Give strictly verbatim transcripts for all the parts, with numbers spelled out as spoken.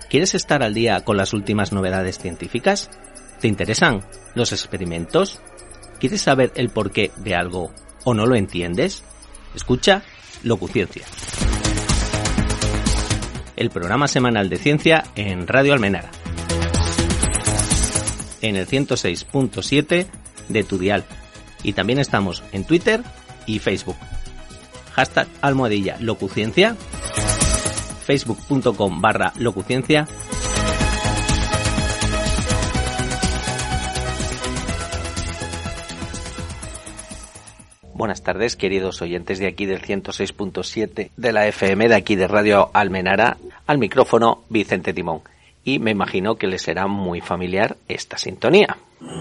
¿Quieres estar al día con las últimas novedades científicas? ¿Te interesan los experimentos? ¿Quieres saber el porqué de algo o no lo entiendes? Escucha Locuciencia, el programa semanal de ciencia en Radio Almenara, en el ciento seis punto siete de tu dial, y también estamos en Twitter y Facebook. Hashtag almohadilla Locuciencia, facebook punto com barra Locuciencia. Buenas tardes, queridos oyentes de aquí del ciento seis punto siete de la F M, de aquí de Radio Almenara. Al micrófono Vicente Timón, y me imagino que les será muy familiar esta sintonía.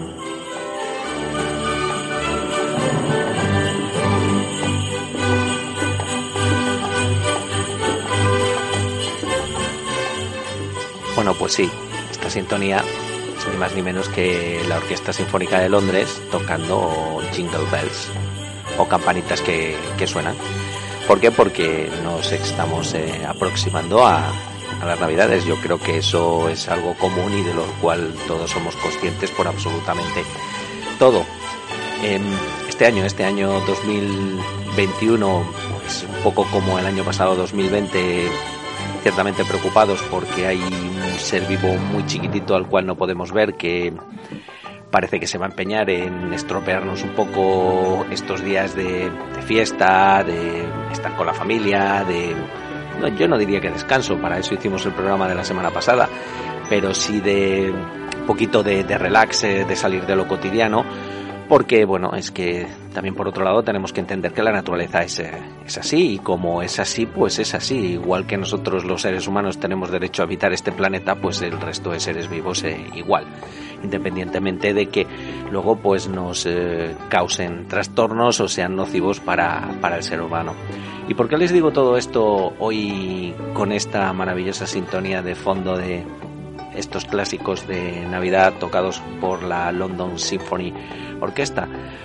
Bueno, pues sí, esta sintonía es ni más ni menos que la Orquesta Sinfónica de Londres tocando Jingle Bells, o campanitas que, que suenan. ¿Por qué? Porque nos estamos eh, aproximando a, a las Navidades. Yo creo que eso es algo común y de lo cual todos somos conscientes por absolutamente todo. Eh, este año, este año dos mil veintiuno, pues un poco como el año pasado dos mil veinte, ciertamente preocupados porque hay un ser vivo muy chiquitito al cual no podemos ver, que parece que se va a empeñar en estropearnos un poco estos días de, de fiesta, de estar con la familia, de... No, yo no diría que descanso, para eso hicimos el programa de la semana pasada, pero sí de un poquito de, de relax, de salir de lo cotidiano, porque, bueno, es que también por otro lado tenemos que entender que la naturaleza es, es así, y como es así, pues es así. Igual que nosotros los seres humanos tenemos derecho a habitar este planeta, pues el resto de seres vivos eh, igual, independientemente de que luego pues nos eh, causen trastornos o sean nocivos para, para el ser humano. ¿Y por qué les digo todo esto hoy con esta maravillosa sintonía de fondo de estos clásicos de Navidad tocados por la London Symphony Orquesta?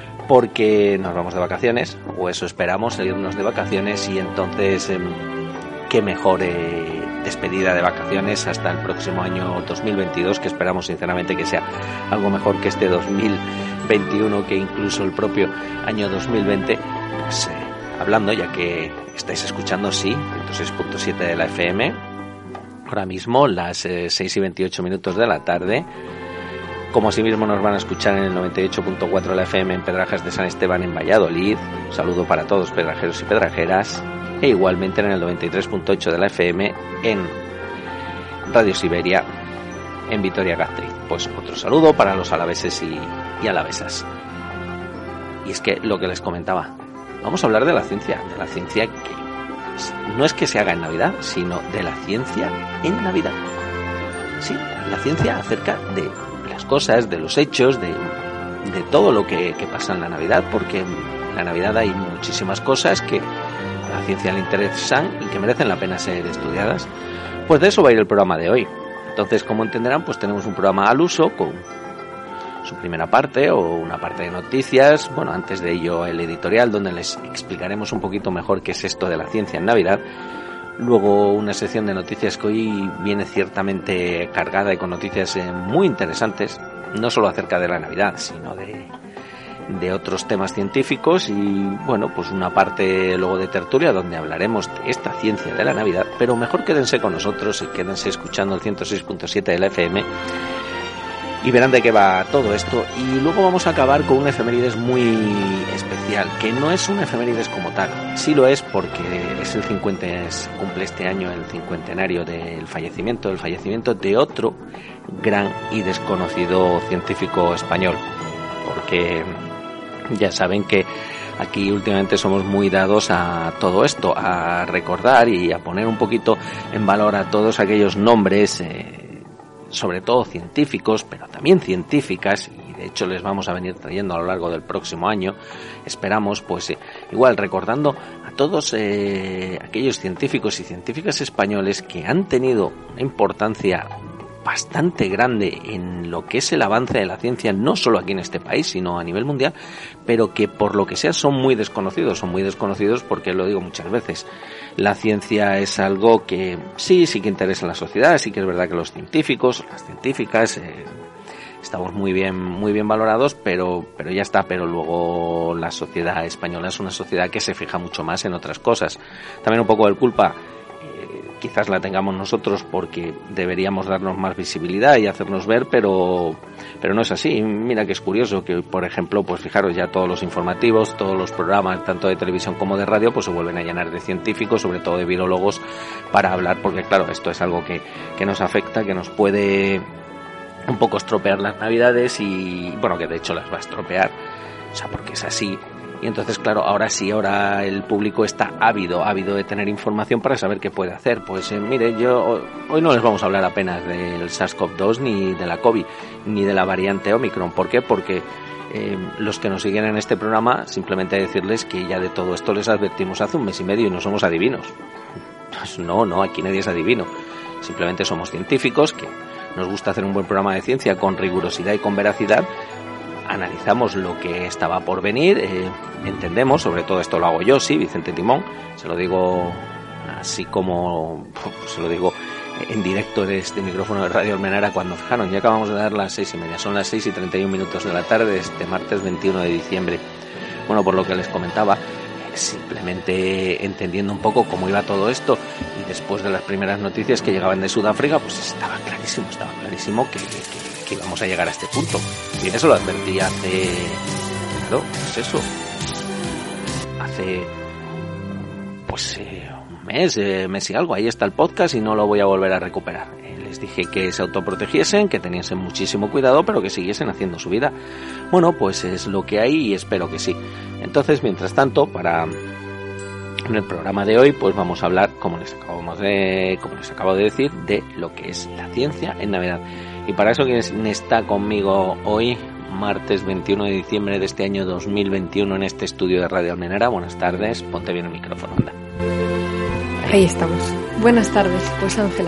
Porque nos vamos de vacaciones, o eso esperamos, salirnos de vacaciones, y entonces eh, qué mejor eh, despedida de vacaciones hasta el próximo año dos mil veintidós, que esperamos sinceramente que sea algo mejor que este dos mil veintiuno, que incluso el propio año dos mil veinte. Pues eh, hablando, ya que estáis escuchando, sí, ciento seis punto siete de la F M, ahora mismo las eh, seis y veintiocho minutos de la tarde. Como asimismo nos van a escuchar en el noventa y ocho punto cuatro de la F M en Pedrajas de San Esteban en Valladolid. Un saludo para todos pedrajeros y pedrajeras. E igualmente en el noventa y tres punto ocho de la F M en Radio Siberia en Vitoria-Gasteiz. Pues otro saludo para los alaveses y, y alavesas. Y es que lo que les comentaba, vamos a hablar de la ciencia, de la ciencia que no es que se haga en Navidad, sino de la ciencia en Navidad. Sí, la ciencia acerca de las cosas, de los hechos, de, de todo lo que, que pasa en la Navidad, porque en la Navidad hay muchísimas cosas que a la ciencia le interesan y que merecen la pena ser estudiadas. Pues de eso va a ir el programa de hoy. Entonces, como entenderán, pues tenemos un programa al uso con su primera parte o una parte de noticias. Bueno, antes de ello el editorial, donde les explicaremos un poquito mejor qué es esto de la ciencia en Navidad. Luego una sección de noticias que hoy viene ciertamente cargada y con noticias eh, muy interesantes, no solo acerca de la Navidad, sino de, de otros temas científicos, y bueno, pues una parte luego de tertulia donde hablaremos de esta ciencia de la Navidad. Pero mejor quédense con nosotros y quédense escuchando el ciento seis punto siete de la F M y verán de qué va todo esto. Y luego vamos a acabar con un efemérides muy especial, que no es un efemérides como tal, sí lo es porque es el cincuenta, cumple este año el cincuentenario del fallecimiento, el fallecimiento de otro gran y desconocido científico español, porque ya saben que aquí últimamente somos muy dados a todo esto, a recordar y a poner un poquito en valor a todos aquellos nombres, eh, sobre todo científicos, pero también científicas, y de hecho les vamos a venir trayendo a lo largo del próximo año, esperamos, pues eh, igual recordando a todos eh, aquellos científicos y científicas españoles que han tenido una importancia bastante grande en lo que es el avance de la ciencia, no solo aquí en este país, sino a nivel mundial, pero que por lo que sea son muy desconocidos, son muy desconocidos porque, lo digo muchas veces, la ciencia es algo que sí, sí que interesa a la sociedad, sí que es verdad que los científicos, las científicas, eh, estamos muy bien, muy bien valorados, pero, pero ya está, pero luego la sociedad española es una sociedad que se fija mucho más en otras cosas. También un poco de culpa quizás la tengamos nosotros porque deberíamos darnos más visibilidad y hacernos ver, pero pero no es así. Mira que es curioso que, por ejemplo, pues fijaros, ya todos los informativos, todos los programas, tanto de televisión como de radio, pues se vuelven a llenar de científicos, sobre todo de virólogos, para hablar, porque claro, esto es algo que, que nos afecta, que nos puede un poco estropear las navidades y, bueno, que de hecho las va a estropear, o sea, porque es así. Y entonces, claro, ahora sí, ahora el público está ávido, ávido de tener información para saber qué puede hacer. Pues eh, mire, yo hoy no les vamos a hablar apenas del SARS-CoV dos ni de la COVID, ni de la variante Omicron. ¿Por qué? Porque eh, los que nos siguen en este programa, simplemente decirles que ya de todo esto les advertimos hace un mes y medio y no somos adivinos. Pues no, no, aquí nadie es adivino. Simplemente somos científicos que nos gusta hacer un buen programa de ciencia con rigurosidad y con veracidad. Analizamos lo que estaba por venir, eh, entendemos, sobre todo esto lo hago yo, sí, Vicente Timón, se lo digo así como, pues, se lo digo en directo de este micrófono de Radio Almenara cuando fijaron, ya acabamos de dar las seis y media, son las seis y treinta y un minutos de la tarde de este martes veintiuno de diciembre. Bueno, por lo que les comentaba, simplemente entendiendo un poco cómo iba todo esto y después de las primeras noticias que llegaban de Sudáfrica, pues estaba clarísimo, estaba clarísimo que, que, que íbamos a llegar a este punto. Y eso lo advertí hace, claro, pues eso, hace, pues eh, un mes, eh, mes y algo, ahí está el podcast y no lo voy a volver a recuperar. Eh, les dije que se autoprotegiesen, que teniesen muchísimo cuidado, pero que siguiesen haciendo su vida. Bueno, pues es lo que hay y espero que sí. Entonces, mientras tanto, para en el programa de hoy, pues vamos a hablar, como les acabamos de, como les acabo de decir, de lo que es la ciencia en Navidad. Y para eso, quien está conmigo hoy, martes veintiuno de diciembre de este año dos mil veintiuno, en este estudio de Radio Almenara. Buenas tardes, ponte bien el micrófono, anda. Ahí estamos. Buenas tardes, pues Ángela.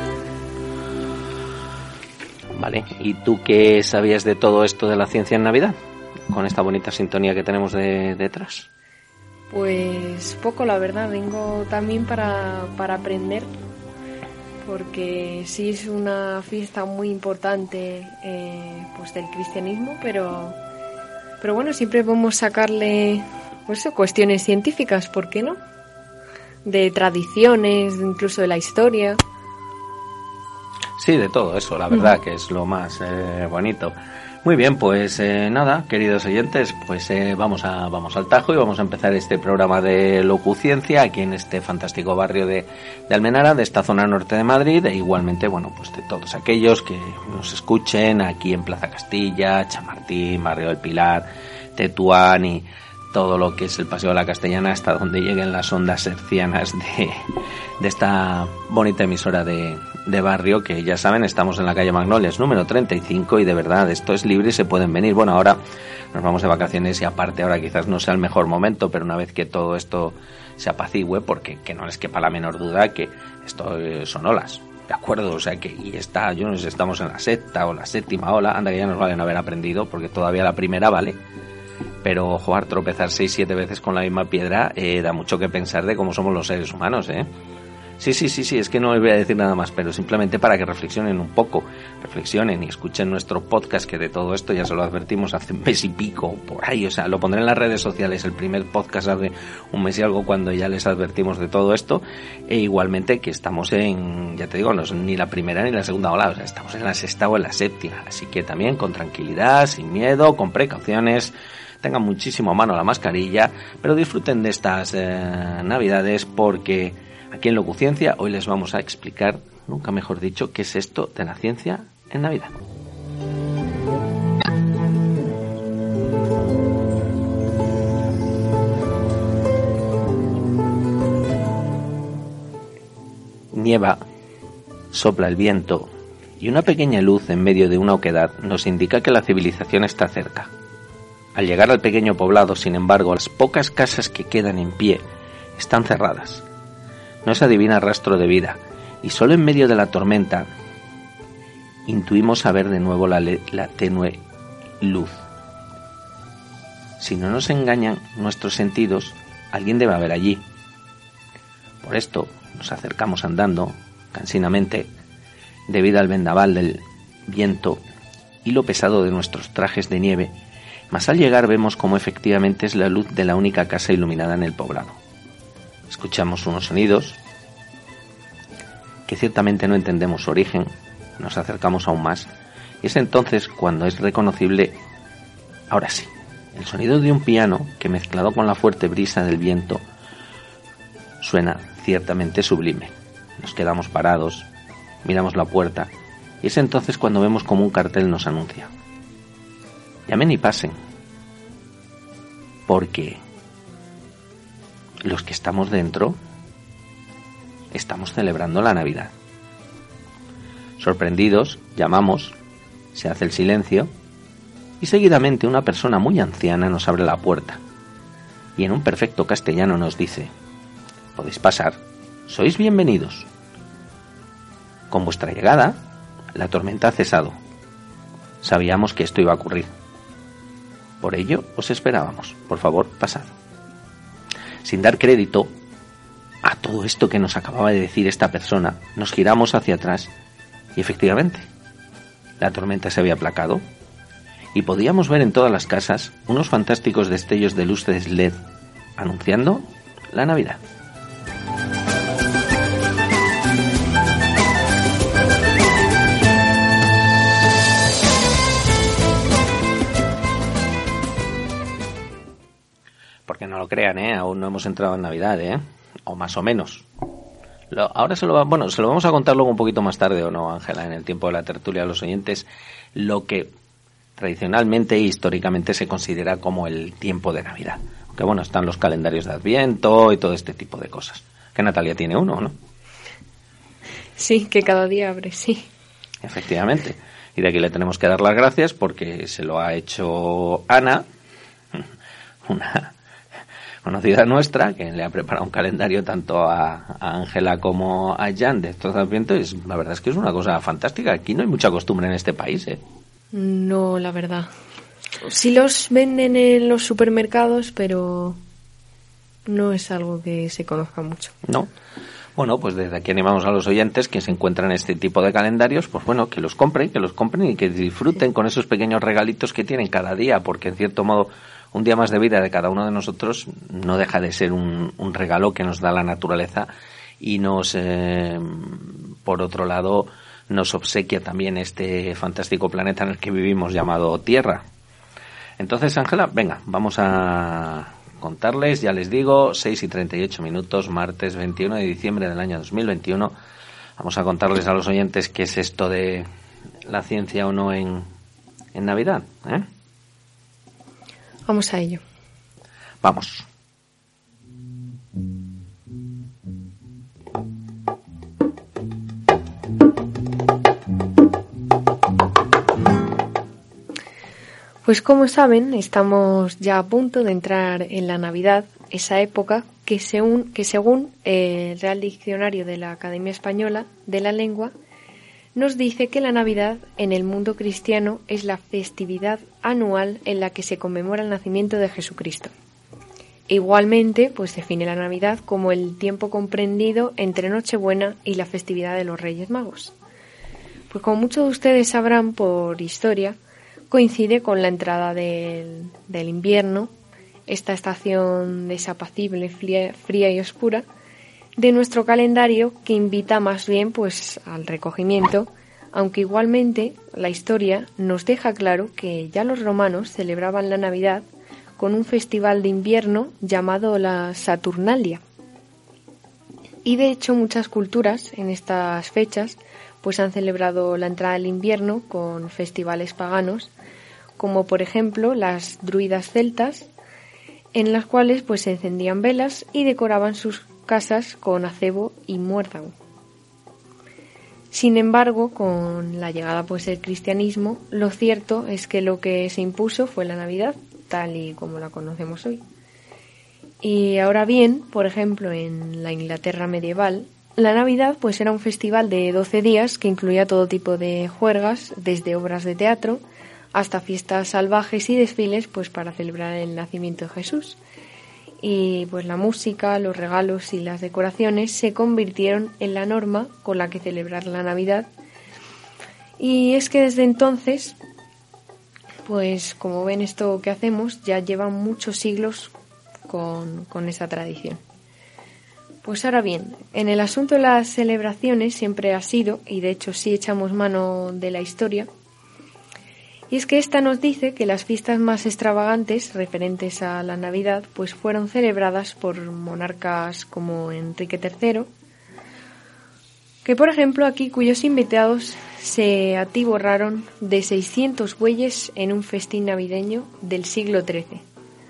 Vale, ¿y tú qué sabías de todo esto de la ciencia en Navidad? Con esta bonita sintonía que tenemos de, detrás. Pues poco, la verdad, vengo también para, para aprender, porque sí es una fiesta muy importante eh, pues del cristianismo, pero, pero bueno, siempre podemos sacarle pues, cuestiones científicas, ¿por qué no? De tradiciones, incluso de la historia. Sí, de todo eso, la verdad, que es lo más eh, bonito. Muy bien, pues eh, nada, queridos oyentes, pues eh, vamos a vamos al tajo y vamos a empezar este programa de Locuciencia aquí en este fantástico barrio de, de Almenara, de esta zona norte de Madrid, e igualmente, bueno, pues de todos aquellos que nos escuchen aquí en Plaza Castilla, Chamartín, Barrio del Pilar, Tetuán y todo lo que es el Paseo de la Castellana, hasta donde lleguen las ondas hercianas de, de esta bonita emisora de, de barrio, que ya saben, estamos en la calle Magnolias número treinta y cinco y de verdad esto es libre y se pueden venir. Bueno, ahora nos vamos de vacaciones y aparte ahora quizás no sea el mejor momento, pero una vez que todo esto se apacigüe, porque que no les quepa la menor duda que esto son olas, ¿de acuerdo? O sea que y está, yo no sé si estamos en la sexta o la séptima ola, anda que ya nos vale no haber aprendido, porque todavía la primera vale. Pero jugar, tropezar seis, siete veces con la misma piedra eh, da mucho que pensar de cómo somos los seres humanos, ¿eh? Sí, sí, sí, sí, es que no les voy a decir nada más, pero simplemente para que reflexionen un poco, reflexionen y escuchen nuestro podcast, que de todo esto ya se lo advertimos hace un mes y pico, por ahí, o sea, lo pondré en las redes sociales, el primer podcast hace un mes y algo cuando ya les advertimos de todo esto, e igualmente que estamos en, ya te digo, no es ni la primera ni la segunda ola, o sea, estamos en la sexta o en la séptima, así que también con tranquilidad, sin miedo, con precauciones. Tengan muchísimo a mano la mascarilla, pero disfruten de estas eh, navidades, porque aquí en Locuciencia hoy les vamos a explicar, nunca mejor dicho, qué es esto de la ciencia en Navidad. Nieva, sopla el viento y una pequeña luz en medio de una oquedad nos indica que la civilización está cerca. Al llegar al pequeño poblado, sin embargo, las pocas casas que quedan en pie están cerradas. No se adivina rastro de vida, y solo en medio de la tormenta intuimos saber de nuevo la, le- la tenue luz. Si no nos engañan nuestros sentidos, alguien debe haber allí. Por esto nos acercamos andando, cansinamente, debido al vendaval del viento y lo pesado de nuestros trajes de nieve, mas al llegar vemos cómo efectivamente es la luz de la única casa iluminada en el poblado. Escuchamos unos sonidos que ciertamente no entendemos su origen, nos acercamos aún más, y es entonces cuando es reconocible, ahora sí, el sonido de un piano que, mezclado con la fuerte brisa del viento, suena ciertamente sublime. Nos quedamos parados, miramos la puerta, y es entonces cuando vemos como un cartel nos anuncia: llamen y pasen, porque los que estamos dentro estamos celebrando la Navidad. Sorprendidos, llamamos, se hace el silencio, y seguidamente una persona muy anciana nos abre la puerta, y en un perfecto castellano nos dice: podéis pasar, sois bienvenidos. Con vuestra llegada, la tormenta ha cesado. Sabíamos que esto iba a ocurrir. Por ello, os esperábamos. Por favor, pasad. Sin dar crédito a todo esto que nos acababa de decir esta persona, nos giramos hacia atrás y efectivamente, la tormenta se había aplacado y podíamos ver en todas las casas unos fantásticos destellos de luces L E D anunciando la Navidad. Porque no lo crean, ¿eh? Aún no hemos entrado en Navidad, ¿eh? O más o menos. Lo, ahora se lo, va, bueno, se lo vamos a contar luego un poquito más tarde, ¿o no, Ángela? En el tiempo de la tertulia a los oyentes, lo que tradicionalmente e históricamente se considera como el tiempo de Navidad. Aunque bueno, están los calendarios de Adviento y todo este tipo de cosas. Que Natalia tiene uno, ¿no? Sí, que cada día abre, sí. Efectivamente. Y de aquí le tenemos que dar las gracias porque se lo ha hecho Ana, una conocida nuestra, que le ha preparado un calendario tanto a Ángela como a Jan de estos Advientos. La verdad es que es una cosa fantástica. Aquí no hay mucha costumbre en este país, ¿eh? No, la verdad. Sí los venden en los supermercados, pero no es algo que se conozca mucho. No. Bueno, pues desde aquí animamos a los oyentes que se encuentran este tipo de calendarios, pues bueno, que los compren, que los compren y que disfruten con esos pequeños regalitos que tienen cada día, porque en cierto modo un día más de vida de cada uno de nosotros no deja de ser un, un regalo que nos da la naturaleza y nos, eh, por otro lado, nos obsequia también este fantástico planeta en el que vivimos llamado Tierra. Entonces, Ángela, venga, vamos a contarles, ya les digo, seis y treinta y ocho minutos, martes veintiuno de diciembre del año dos mil veintiuno. Vamos a contarles a los oyentes qué es esto de la ciencia o no en, en Navidad, ¿eh? Vamos a ello. Vamos. Pues como saben, estamos ya a punto de entrar en la Navidad, esa época que según, que según el Real Diccionario de la Academia Española de la Lengua nos dice que la Navidad en el mundo cristiano es la festividad anual en la que se conmemora el nacimiento de Jesucristo. Igualmente, pues define la Navidad como el tiempo comprendido entre Nochebuena y la festividad de los Reyes Magos. Pues como muchos de ustedes sabrán por historia, coincide con la entrada del, del invierno, esta estación desapacible, fría, fría y oscura, de nuestro calendario que invita más bien pues al recogimiento, aunque igualmente la historia nos deja claro que ya los romanos celebraban la Navidad con un festival de invierno llamado la Saturnalia. Y de hecho muchas culturas en estas fechas pues han celebrado la entrada del invierno con festivales paganos, como por ejemplo las druidas celtas, en las cuales pues se encendían velas y decoraban sus casas con acebo y muérdago. Sin embargo, con la llegada pues del cristianismo, lo cierto es que lo que se impuso fue la Navidad, tal y como la conocemos hoy. Y ahora bien, por ejemplo, en la Inglaterra medieval, La Navidad pues era un festival de doce días que incluía todo tipo de juergas, desde obras de teatro hasta fiestas salvajes y desfiles pues para celebrar el nacimiento de Jesús. Y pues la música, los regalos y las decoraciones se convirtieron en la norma con la que celebrar la Navidad. Y es que desde entonces, pues como ven, esto que hacemos ya lleva muchos siglos con, con esa tradición. Pues ahora bien, en el asunto de las celebraciones siempre ha sido, y de hecho sí echamos mano de la historia, y es que esta nos dice que las fiestas más extravagantes referentes a la Navidad pues fueron celebradas por monarcas como Enrique tercero, que por ejemplo aquí cuyos invitados se atiborraron de seiscientos bueyes en un festín navideño del siglo trece.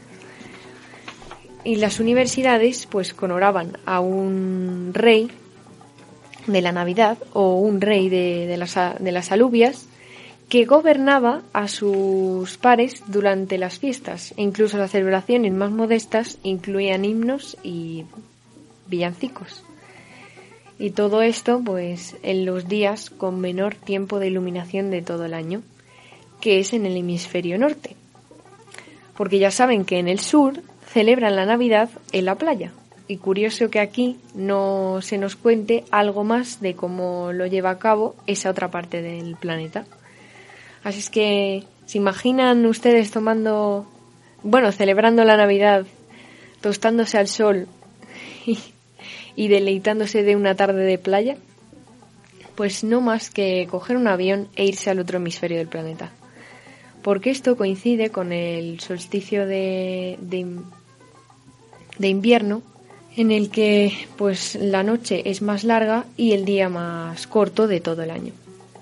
Y las universidades pues honoraban a un rey de la Navidad o un rey de, de, las, de las alubias que gobernaba a sus pares durante las fiestas. E incluso las celebraciones más modestas incluían himnos y villancicos. Y todo esto pues en los días con menor tiempo de iluminación de todo el año, que es en el hemisferio norte. Porque ya saben que en el sur celebran la Navidad en la playa. Y curioso que aquí no se nos cuente algo más de cómo lo lleva a cabo esa otra parte del planeta. Así es que, ¿se imaginan ustedes tomando, bueno, celebrando la Navidad, tostándose al sol y, y deleitándose de una tarde de playa? Pues no más que coger un avión e irse al otro hemisferio del planeta. Porque esto coincide con el solsticio de, de, de invierno, en el que pues la noche es más larga y el día más corto de todo el año.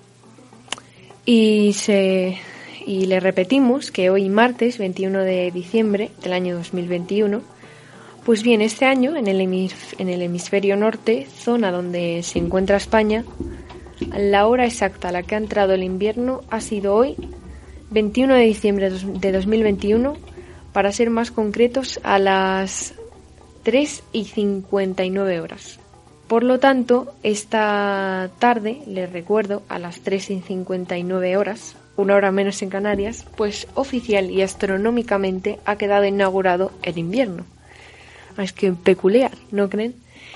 Y, se, y le repetimos que hoy martes veintiuno de diciembre del año dos mil veintiuno, pues bien, este año en el, hemisf- en el hemisferio norte, zona donde se encuentra España, la hora exacta a la que ha entrado el invierno ha sido hoy, veintiuno de diciembre de dos mil veintiuno, para ser más concretos, a las tres y cincuenta y nueve horas. Por lo tanto, esta tarde, les recuerdo, a las tres y cincuenta y nueve horas, una hora menos en Canarias, pues oficial y astronómicamente ha quedado inaugurado el invierno. Es que peculiar, ¿no creen?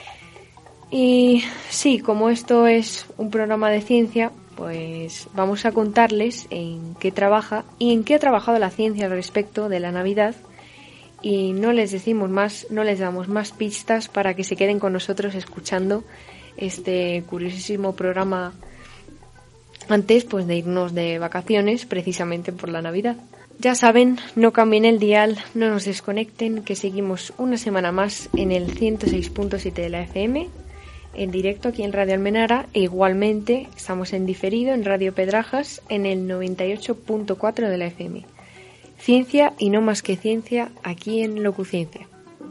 Y sí, como esto es un programa de ciencia, pues vamos a contarles en qué trabaja y en qué ha trabajado la ciencia al respecto de la Navidad. Y no les decimos más, no les damos más pistas para que se queden con nosotros escuchando este curiosísimo programa antes pues de irnos de vacaciones, precisamente por la Navidad. Ya saben, no cambien el dial, no nos desconecten, que seguimos una semana más en el ciento seis punto siete de la F M, en directo aquí en Radio Almenara, e igualmente estamos en diferido en Radio Pedrajas en el noventa y ocho punto cuatro de la F M. Ciencia y no más que ciencia, aquí en Locuciencia.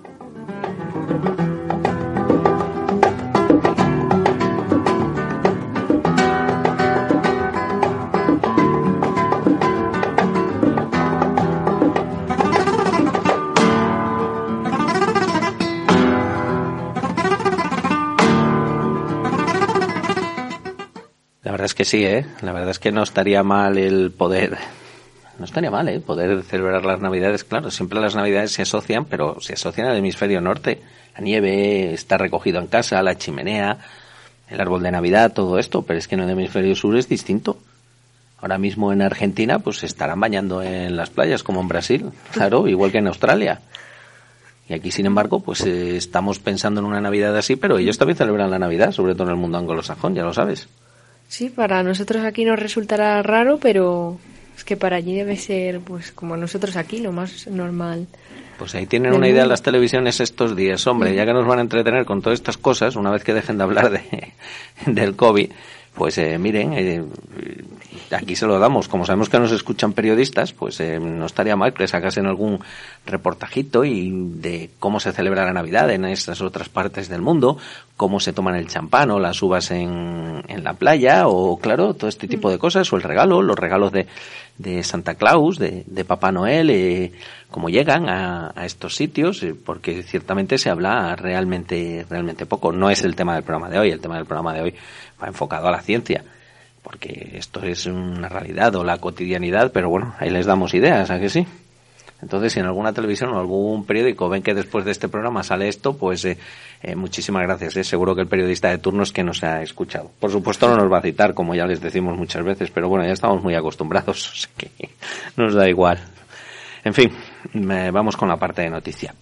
La verdad es que sí, ¿eh? La verdad es que no estaría mal el poder... No estaría mal, ¿eh? Poder celebrar las Navidades. Claro, siempre las Navidades se asocian, pero se asocian al hemisferio norte. La nieve, está recogido en casa, la chimenea, el árbol de Navidad, todo esto. Pero es que en el hemisferio sur es distinto. Ahora mismo en Argentina, pues se estarán bañando en las playas, como en Brasil. Claro, igual que en Australia. Y aquí, sin embargo, pues eh, estamos pensando en una Navidad así, pero ellos también celebran la Navidad, sobre todo en el mundo anglosajón, ya lo sabes. Sí, para nosotros aquí nos resultará raro, pero... es que para allí debe ser, pues, como nosotros aquí, lo más normal. Pues ahí tienen una idea las televisiones estos días. Hombre, ya que nos van a entretener con todas estas cosas, una vez que dejen de hablar de del COVID, pues eh, miren, eh, aquí se lo damos. Como sabemos que nos escuchan periodistas, pues eh, no estaría mal que sacasen algún reportajito y de cómo se celebra la Navidad en estas otras partes del mundo, cómo se toman el champán o las uvas en, en la playa, o claro, todo este tipo de cosas, o el regalo, los regalos de, de Santa Claus, de, de Papá Noel, eh, cómo llegan a, a estos sitios, porque ciertamente se habla realmente, realmente poco. No es el tema del programa de hoy, el tema del programa de hoy va enfocado a la ciencia, porque esto es una realidad o la cotidianidad, pero bueno, ahí les damos ideas, ¿a que sí? Entonces, si en alguna televisión o algún periódico ven que después de este programa sale esto, pues eh, eh, muchísimas gracias. ¿eh? Seguro que el periodista de turno es que nos ha escuchado. Por supuesto no nos va a citar, como ya les decimos muchas veces, pero bueno, ya estamos muy acostumbrados, o sea que nos da igual. En fin, eh, vamos con la parte de noticia.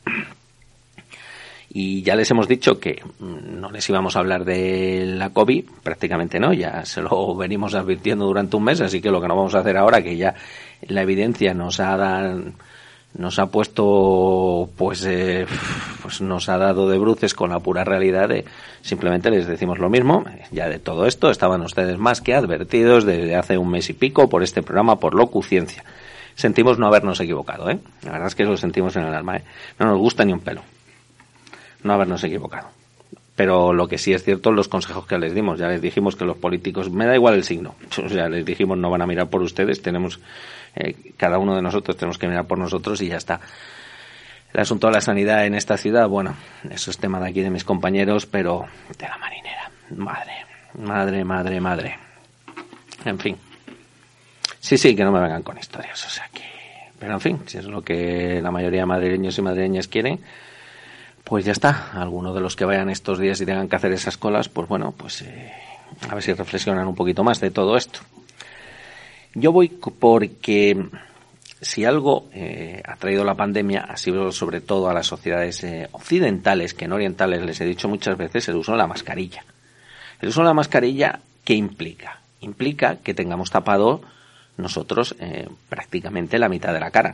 Y ya les hemos dicho que no les íbamos a hablar de la COVID, prácticamente no, ya se lo venimos advirtiendo durante un mes, así que lo que no vamos a hacer ahora, que ya la evidencia nos ha dado... nos ha puesto, pues, eh, pues nos ha dado de bruces con la pura realidad de, simplemente les decimos lo mismo, ya de todo esto estaban ustedes más que advertidos desde hace un mes y pico por este programa, por Locuciencia. Sentimos no habernos equivocado, ¿eh? La verdad es que lo sentimos en el alma, ¿eh? No nos gusta ni un pelo no habernos equivocado. Pero lo que sí es cierto, los consejos que les dimos, ya les dijimos que los políticos, me da igual el signo, o sea, les dijimos no van a mirar por ustedes, tenemos, eh, cada uno de nosotros tenemos que mirar por nosotros y ya está. El asunto de la sanidad en esta ciudad, bueno, eso es tema de aquí de mis compañeros, pero de la marinera, madre, madre, madre, madre. En fin. Sí, sí, que no me vengan con historias, o sea que, pero en fin, si es lo que la mayoría de madrileños y madrileñas quieren, pues ya está. Algunos de los que vayan estos días y tengan que hacer esas colas, pues bueno, pues eh, a ver si reflexionan un poquito más de todo esto. Yo voy porque si algo eh, ha traído la pandemia ha sido sobre todo a las sociedades eh, occidentales, que en orientales les he dicho muchas veces, el uso de la mascarilla. El uso de la mascarilla, ¿qué implica? Implica que tengamos tapado nosotros eh, prácticamente la mitad de la cara.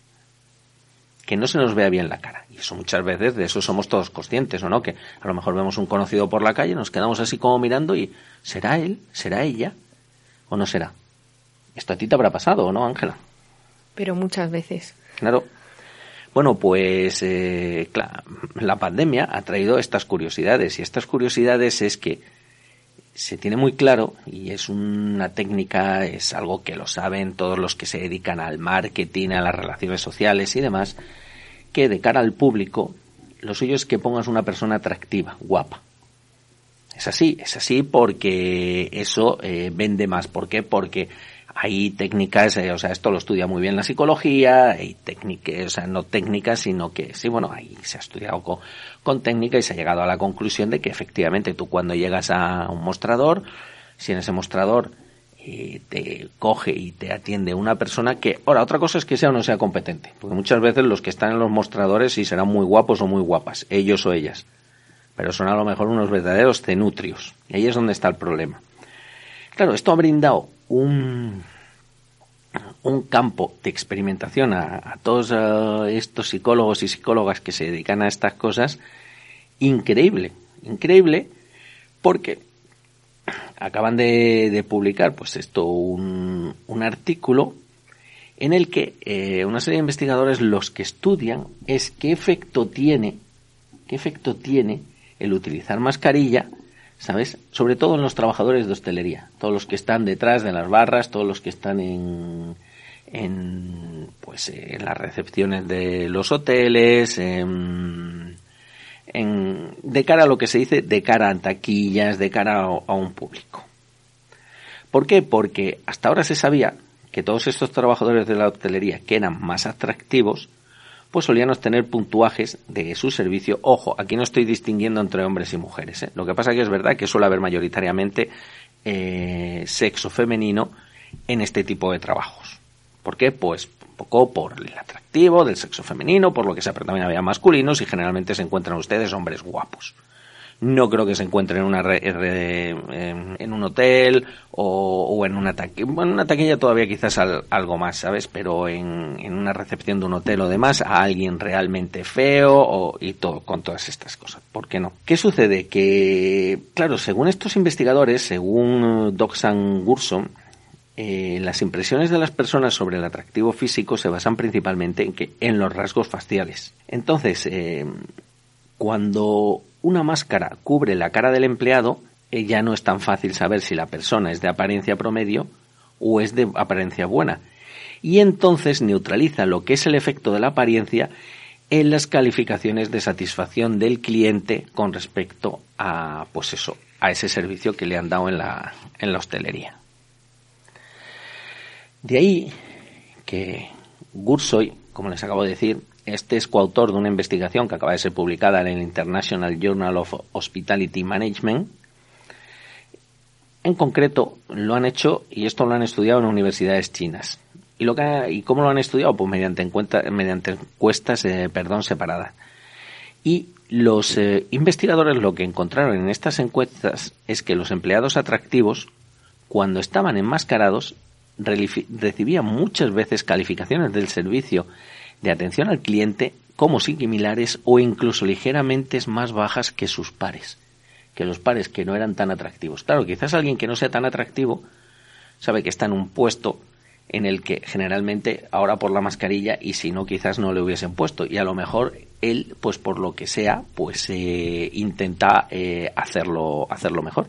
Que no se nos vea bien la cara. Y eso muchas veces, de eso somos todos conscientes, ¿o no? Que a lo mejor vemos un conocido por la calle, nos quedamos así como mirando y ¿será él? ¿Será ella? ¿O no será? Esto a ti te habrá pasado, ¿o no, Ángela? Pero muchas veces. Claro. Bueno, pues eh, claro, la pandemia ha traído estas curiosidades. Y estas curiosidades es que se tiene muy claro, y es una técnica, es algo que lo saben todos los que se dedican al marketing, a las relaciones sociales y demás, que de cara al público, lo suyo es que pongas una persona atractiva, guapa. Es así, es así porque eso eh, vende más. ¿Por qué? Porque hay técnicas, eh, o sea, esto lo estudia muy bien la psicología, hay técnicas, o sea, no técnicas, sino que sí, bueno, ahí se ha estudiado con, con técnica y se ha llegado a la conclusión de que efectivamente tú cuando llegas a un mostrador, si en ese mostrador eh, te coge y te atiende una persona que, ahora, otra cosa es que sea o no sea competente, porque muchas veces los que están en los mostradores sí serán muy guapos o muy guapas, ellos o ellas, pero son a lo mejor unos verdaderos cenutrios, y ahí es donde está el problema. Claro, esto ha brindado un, un campo de experimentación a, a todos uh, estos psicólogos y psicólogas que se dedican a estas cosas increíble, increíble, porque acaban de, de publicar pues esto un, un artículo en el que eh, una serie de investigadores los que estudian es qué efecto tiene, qué efecto tiene el utilizar mascarilla, ¿sabes? Sobre todo en los trabajadores de hostelería, todos los que están detrás de las barras, todos los que están en, en pues en las recepciones de los hoteles, en, en, de cara a lo que se dice, de cara a taquillas, de cara a, a un público. ¿Por qué? Porque hasta ahora se sabía que todos estos trabajadores de la hostelería que eran más atractivos, pues solían obtener puntuajes de su servicio. Ojo, aquí no estoy distinguiendo entre hombres y mujeres, ¿eh? Lo que pasa que es verdad que suele haber mayoritariamente eh, sexo femenino en este tipo de trabajos. ¿Por qué? Pues un poco por el atractivo del sexo femenino, por lo que sea, pero también había masculinos y generalmente se encuentran ustedes hombres guapos. No creo que se encuentren en una re, re, en un hotel o, o en una taquilla. Bueno, en una taquilla todavía quizás al, algo más, ¿sabes? Pero en, en una recepción de un hotel o demás a alguien realmente feo o, y todo, con todas estas cosas. ¿Por qué no? ¿Qué sucede? Que, claro, según estos investigadores, según Doxan Gurson, eh, las impresiones de las personas sobre el atractivo físico se basan principalmente en, que, en los rasgos faciales. Entonces, eh, cuando una máscara cubre la cara del empleado, eh, ya no es tan fácil saber si la persona es de apariencia promedio o es de apariencia buena. y entonces neutraliza lo que es el efecto de la apariencia en las calificaciones de satisfacción del cliente con respecto a, pues eso, a ese servicio que le han dado en la, en la hostelería. De ahí que Gursoy, como les acabo de decir, este es coautor de una investigación que acaba de ser publicada en el International Journal of Hospitality Management. En concreto, lo han hecho, y esto lo han estudiado en universidades chinas. ¿Y, lo que, y cómo lo han estudiado? Pues mediante, encuesta, mediante encuestas eh, perdón, separadas. Y los eh, investigadores lo que encontraron en estas encuestas es que los empleados atractivos, cuando estaban enmascarados, recibían muchas veces calificaciones del servicio de atención al cliente como similares o incluso ligeramente más bajas que sus pares, que los pares que no eran tan atractivos. Claro, quizás alguien que no sea tan atractivo sabe que está en un puesto en el que generalmente ahora por la mascarilla, y si no quizás no le hubiesen puesto, y a lo mejor él, pues por lo que sea, pues eh, intenta eh, hacerlo, hacerlo mejor.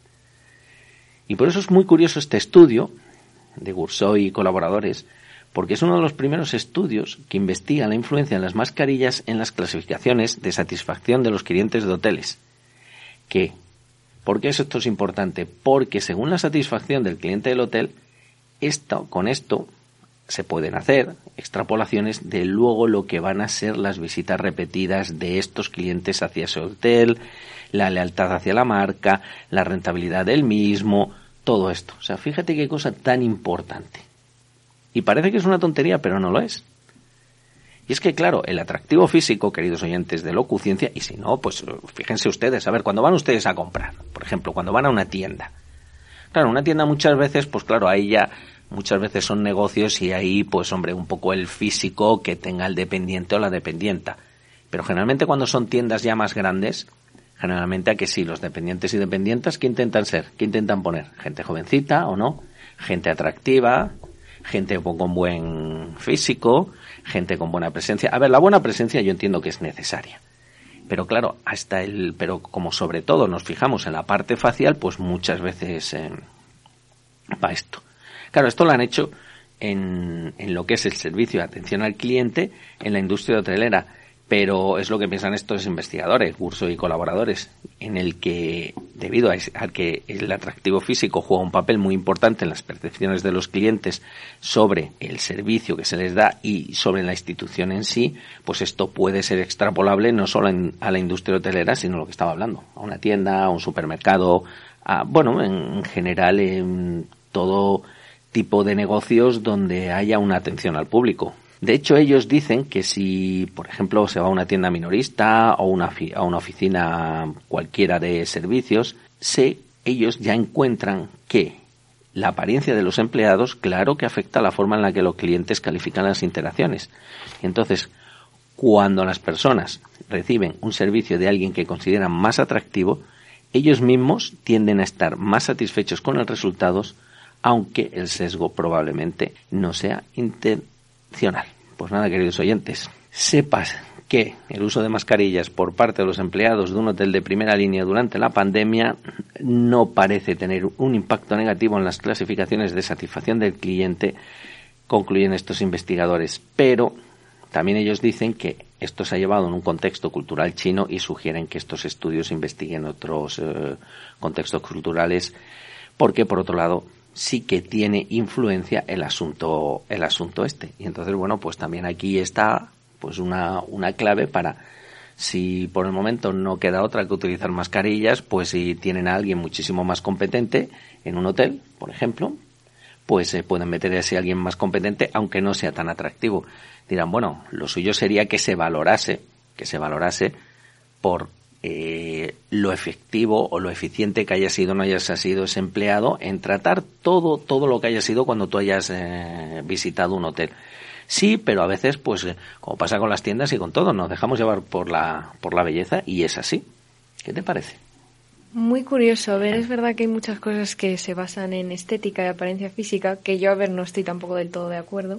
Y por eso es muy curioso este estudio de Gursoy y colaboradores, porque es uno de los primeros estudios que investiga la influencia de las mascarillas en las clasificaciones de satisfacción de los clientes de hoteles. ¿Qué? ¿Por qué esto es importante? Porque según la satisfacción del cliente del hotel, esto, con esto se pueden hacer extrapolaciones de luego lo que van a ser las visitas repetidas de estos clientes hacia ese hotel, la lealtad hacia la marca, la rentabilidad del mismo, todo esto. O sea, fíjate qué cosa tan importante. Y parece que es una tontería, pero no lo es. Y es que, claro, el atractivo físico, queridos oyentes de Locuciencia, y si no, pues fíjense ustedes, a ver, cuando van ustedes a comprar, por ejemplo, cuando van a una tienda. Claro, una tienda muchas veces, pues claro, ahí ya muchas veces son negocios y ahí, pues hombre, un poco el físico que tenga el dependiente o la dependienta. Pero generalmente cuando son tiendas ya más grandes, generalmente a que sí, los dependientes y dependientas, ¿qué intentan ser? ¿Qué intentan poner? Gente jovencita o no, gente atractiva, gente con buen físico, gente con buena presencia. A ver, la buena presencia yo entiendo que es necesaria. Pero claro, hasta el, pero como sobre todo nos fijamos en la parte facial, pues muchas veces eh, va esto. Claro, esto lo han hecho en, en lo que es el servicio de atención al cliente en la industria hotelera, pero es lo que piensan estos investigadores, Gursoy y colaboradores, en el que, debido a, a que el atractivo físico juega un papel muy importante en las percepciones de los clientes sobre el servicio que se les da y sobre la institución en sí, pues esto puede ser extrapolable no solo en, a la industria hotelera, sino lo que estaba hablando, a una tienda, a un supermercado, a, bueno, en general en todo tipo de negocios donde haya una atención al público. De hecho, ellos dicen que si, por ejemplo, se va a una tienda minorista o una, a una oficina cualquiera de servicios, se, ellos ya encuentran que la apariencia de los empleados, claro que afecta a la forma en la que los clientes califican las interacciones. Entonces, cuando las personas reciben un servicio de alguien que consideran más atractivo, ellos mismos tienden a estar más satisfechos con los resultados, aunque el sesgo probablemente no sea intencional. Pues nada, queridos oyentes, sepas que el uso de mascarillas por parte de los empleados de un hotel de primera línea durante la pandemia no parece tener un impacto negativo en las clasificaciones de satisfacción del cliente, concluyen estos investigadores, pero también ellos dicen que esto se ha llevado en un contexto cultural chino y sugieren que estos estudios investiguen otros eh, contextos culturales, porque por otro lado sí que tiene influencia el asunto el asunto este. Y entonces, bueno, pues también aquí está pues una una clave para, si por el momento no queda otra que utilizar mascarillas, pues si tienen a alguien muchísimo más competente en un hotel, por ejemplo, pues se eh, pueden meter a ese alguien más competente aunque no sea tan atractivo. Dirán, bueno, lo suyo sería que se valorase, que se valorase por Eh, lo efectivo o lo eficiente que haya sido o no haya sido ese empleado en tratar todo todo lo que haya sido cuando tú hayas eh, visitado un hotel. Sí, pero a veces, pues, eh, como pasa con las tiendas y con todo, nos dejamos llevar por la por la belleza y es así. ¿Qué te parece? Muy curioso. A ver, es verdad que hay muchas cosas que se basan en estética y apariencia física, que yo, a ver, no estoy tampoco del todo de acuerdo,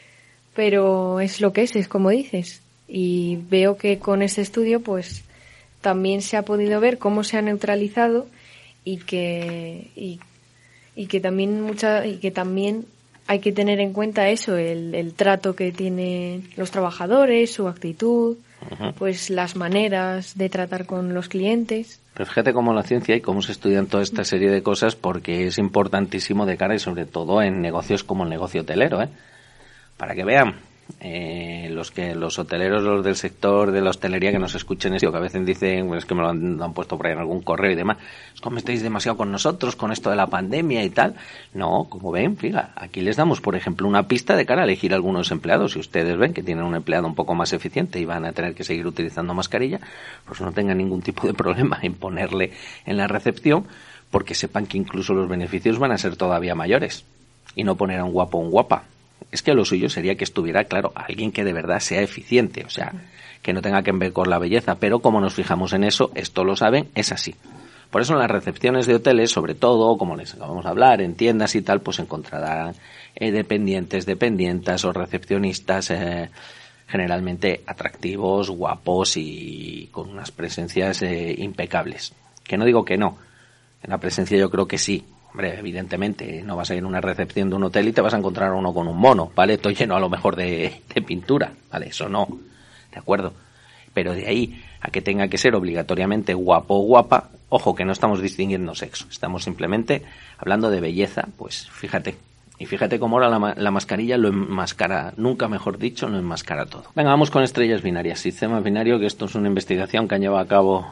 pero es lo que es, es como dices. Y veo que con este estudio, pues, también se ha podido ver cómo se ha neutralizado y que y, y que también mucha y que también hay que tener en cuenta eso, el, el trato que tienen los trabajadores, su actitud, uh-huh. pues las maneras de tratar con los clientes. Pero fíjate cómo la ciencia y cómo se estudian toda esta serie de cosas, porque es importantísimo de cara y sobre todo en negocios como el negocio hotelero, ¿eh? Para que vean eh, los que los hoteleros, los del sector de la hostelería que nos escuchen esto, que a veces dicen, pues es que me lo han, lo han puesto por ahí en algún correo y demás, es como estáis demasiado con nosotros con esto de la pandemia y tal. No, como ven, fíjate, aquí les damos por ejemplo una pista de cara a elegir algunos empleados. Si ustedes ven que tienen un empleado un poco más eficiente y van a tener que seguir utilizando mascarilla, pues no tengan ningún tipo de problema en ponerle en la recepción, porque sepan que incluso los beneficios van a ser todavía mayores, y no poner a un guapo o un guapa. Es que lo suyo sería que estuviera, claro, alguien que de verdad sea eficiente, o sea, que no tenga que ver con la belleza, pero como nos fijamos en eso, esto lo saben, es así. Por eso en las recepciones de hoteles, sobre todo, como les acabamos de hablar, en tiendas y tal, pues encontrarán eh, dependientes, dependientas o recepcionistas eh, generalmente atractivos, guapos y con unas presencias eh, impecables. Que no digo que no, en la presencia yo creo que sí. Hombre, evidentemente, no vas a ir a una recepción de un hotel y te vas a encontrar uno con un mono, ¿vale? Todo lleno a lo mejor de, de pintura, ¿vale? Eso no, ¿de acuerdo? Pero de ahí a que tenga que ser obligatoriamente guapo o guapa, ojo, que no estamos distinguiendo sexo, estamos simplemente hablando de belleza, pues fíjate. Y fíjate cómo ahora la, la mascarilla lo enmascara, nunca mejor dicho, lo enmascara todo. Venga, vamos con estrellas binarias, sistema binario, que esto es una investigación que han llevado a cabo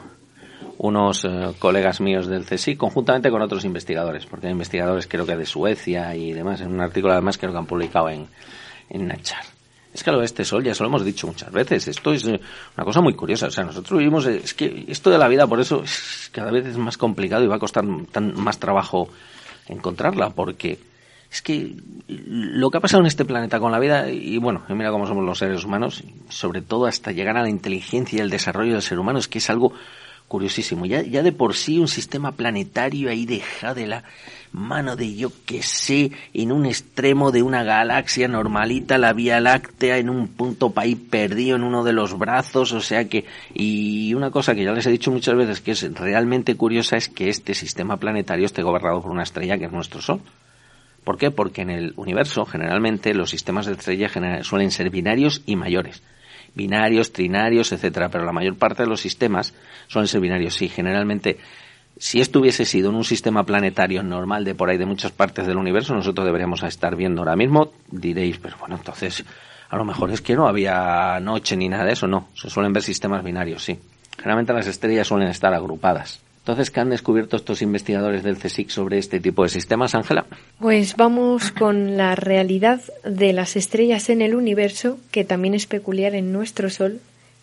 unos eh, colegas míos del C S I C, conjuntamente con otros investigadores, porque hay investigadores creo que de Suecia y demás, en un artículo además creo que han publicado en, en Nature. Es que lo de este sol, ya se lo hemos dicho muchas veces, esto es una cosa muy curiosa, o sea, nosotros vivimos, es que esto de la vida por eso es, cada vez es más complicado y va a costar tan, más trabajo encontrarla, porque es que lo que ha pasado en este planeta con la vida, y bueno, mira cómo somos los seres humanos, sobre todo hasta llegar a la inteligencia y el desarrollo del ser humano, es que es algo curiosísimo. Ya, ya de por sí un sistema planetario ahí dejado de la mano de yo que sé, en un extremo de una galaxia normalita, la Vía Láctea, en un punto país perdido en uno de los brazos, o sea que, y una cosa que ya les he dicho muchas veces que es realmente curiosa es que este sistema planetario esté gobernado por una estrella que es nuestro Sol. ¿Por qué? Porque en el universo generalmente los sistemas de estrella general, suelen ser binarios y mayores. Binarios, trinarios, etcétera, pero la mayor parte de los sistemas suelen ser binarios. Sí, generalmente, si esto hubiese sido en un sistema planetario normal de por ahí de muchas partes del universo, nosotros deberíamos estar viendo ahora mismo, diréis, pero bueno, entonces, a lo mejor es que no había noche ni nada de eso, no, se suelen ver sistemas binarios, sí. Generalmente las estrellas suelen estar agrupadas. Entonces, ¿qué han descubierto estos investigadores del C S I C sobre este tipo de sistemas, Ángela? Pues vamos con la realidad de las estrellas en el universo, que también es peculiar en nuestro Sol,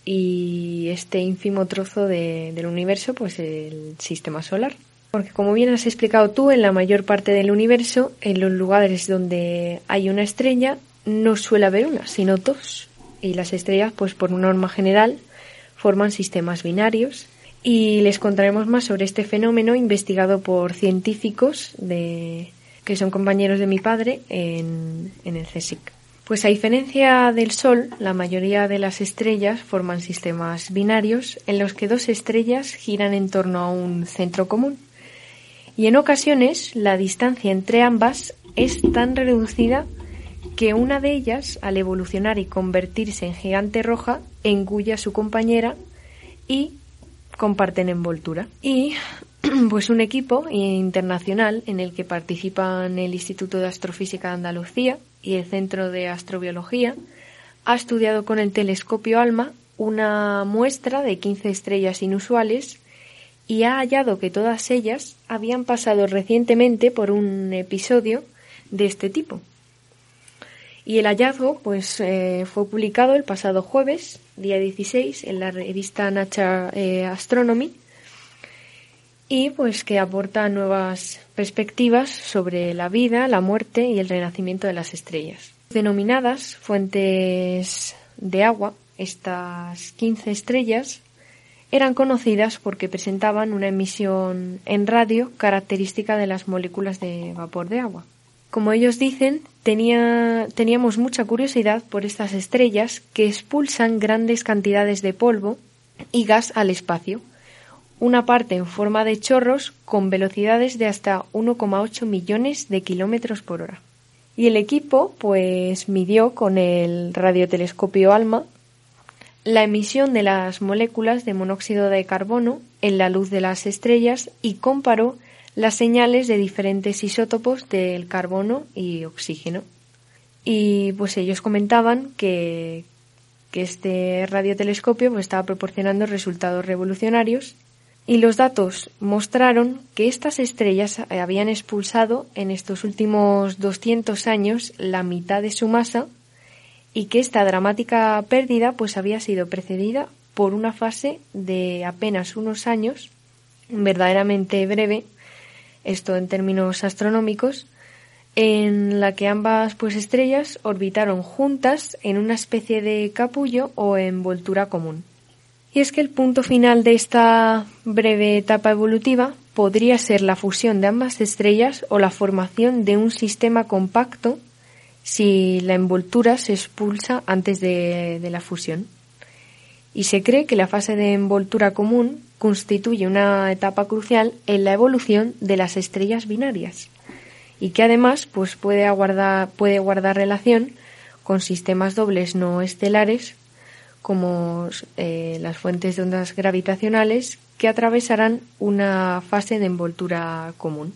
y este ínfimo trozo de, del universo, pues el sistema solar. Porque como bien has explicado tú, en la mayor parte del universo, en los lugares donde hay una estrella, no suele haber una, sino dos. Y las estrellas, pues por norma general, forman sistemas binarios. Y les contaremos más sobre este fenómeno investigado por científicos de, que son compañeros de mi padre en, en el C S I C. Pues a diferencia del Sol, la mayoría de las estrellas forman sistemas binarios en los que dos estrellas giran en torno a un centro común. Y en ocasiones la distancia entre ambas es tan reducida que una de ellas, al evolucionar y convertirse en gigante roja, engulle a su compañera y comparten envoltura. Y pues un equipo internacional en el que participan el Instituto de Astrofísica de Andalucía y el Centro de Astrobiología ha estudiado con el telescopio ALMA una muestra de quince estrellas inusuales y ha hallado que todas ellas habían pasado recientemente por un episodio de este tipo. Y el hallazgo pues eh, fue publicado el pasado jueves, día dieciséis, en la revista Nature eh, Astronomy, y pues que aporta nuevas perspectivas sobre la vida, la muerte y el renacimiento de las estrellas. Denominadas fuentes de agua, estas quince estrellas eran conocidas porque presentaban una emisión en radio característica de las moléculas de vapor de agua. Como ellos dicen, tenía, teníamos mucha curiosidad por estas estrellas que expulsan grandes cantidades de polvo y gas al espacio, una parte en forma de chorros con velocidades de hasta uno coma ocho millones de kilómetros por hora. Y el equipo pues midió con el radiotelescopio ALMA la emisión de las moléculas de monóxido de carbono en la luz de las estrellas y comparó las señales de diferentes isótopos del carbono y oxígeno. Y pues ellos comentaban que, que este radiotelescopio pues, estaba proporcionando resultados revolucionarios, y los datos mostraron que estas estrellas habían expulsado en estos últimos doscientos años la mitad de su masa, y que esta dramática pérdida pues había sido precedida por una fase de apenas unos años, verdaderamente breve, esto en términos astronómicos, en la que ambas pues estrellas orbitaron juntas en una especie de capullo o envoltura común. Y es que el punto final de esta breve etapa evolutiva podría ser la fusión de ambas estrellas o la formación de un sistema compacto si la envoltura se expulsa antes de, de la fusión. Y se cree que la fase de envoltura común constituye una etapa crucial en la evolución de las estrellas binarias, y que además pues puede guardar, puede guardar relación con sistemas dobles no estelares como eh, las fuentes de ondas gravitacionales que atravesarán una fase de envoltura común.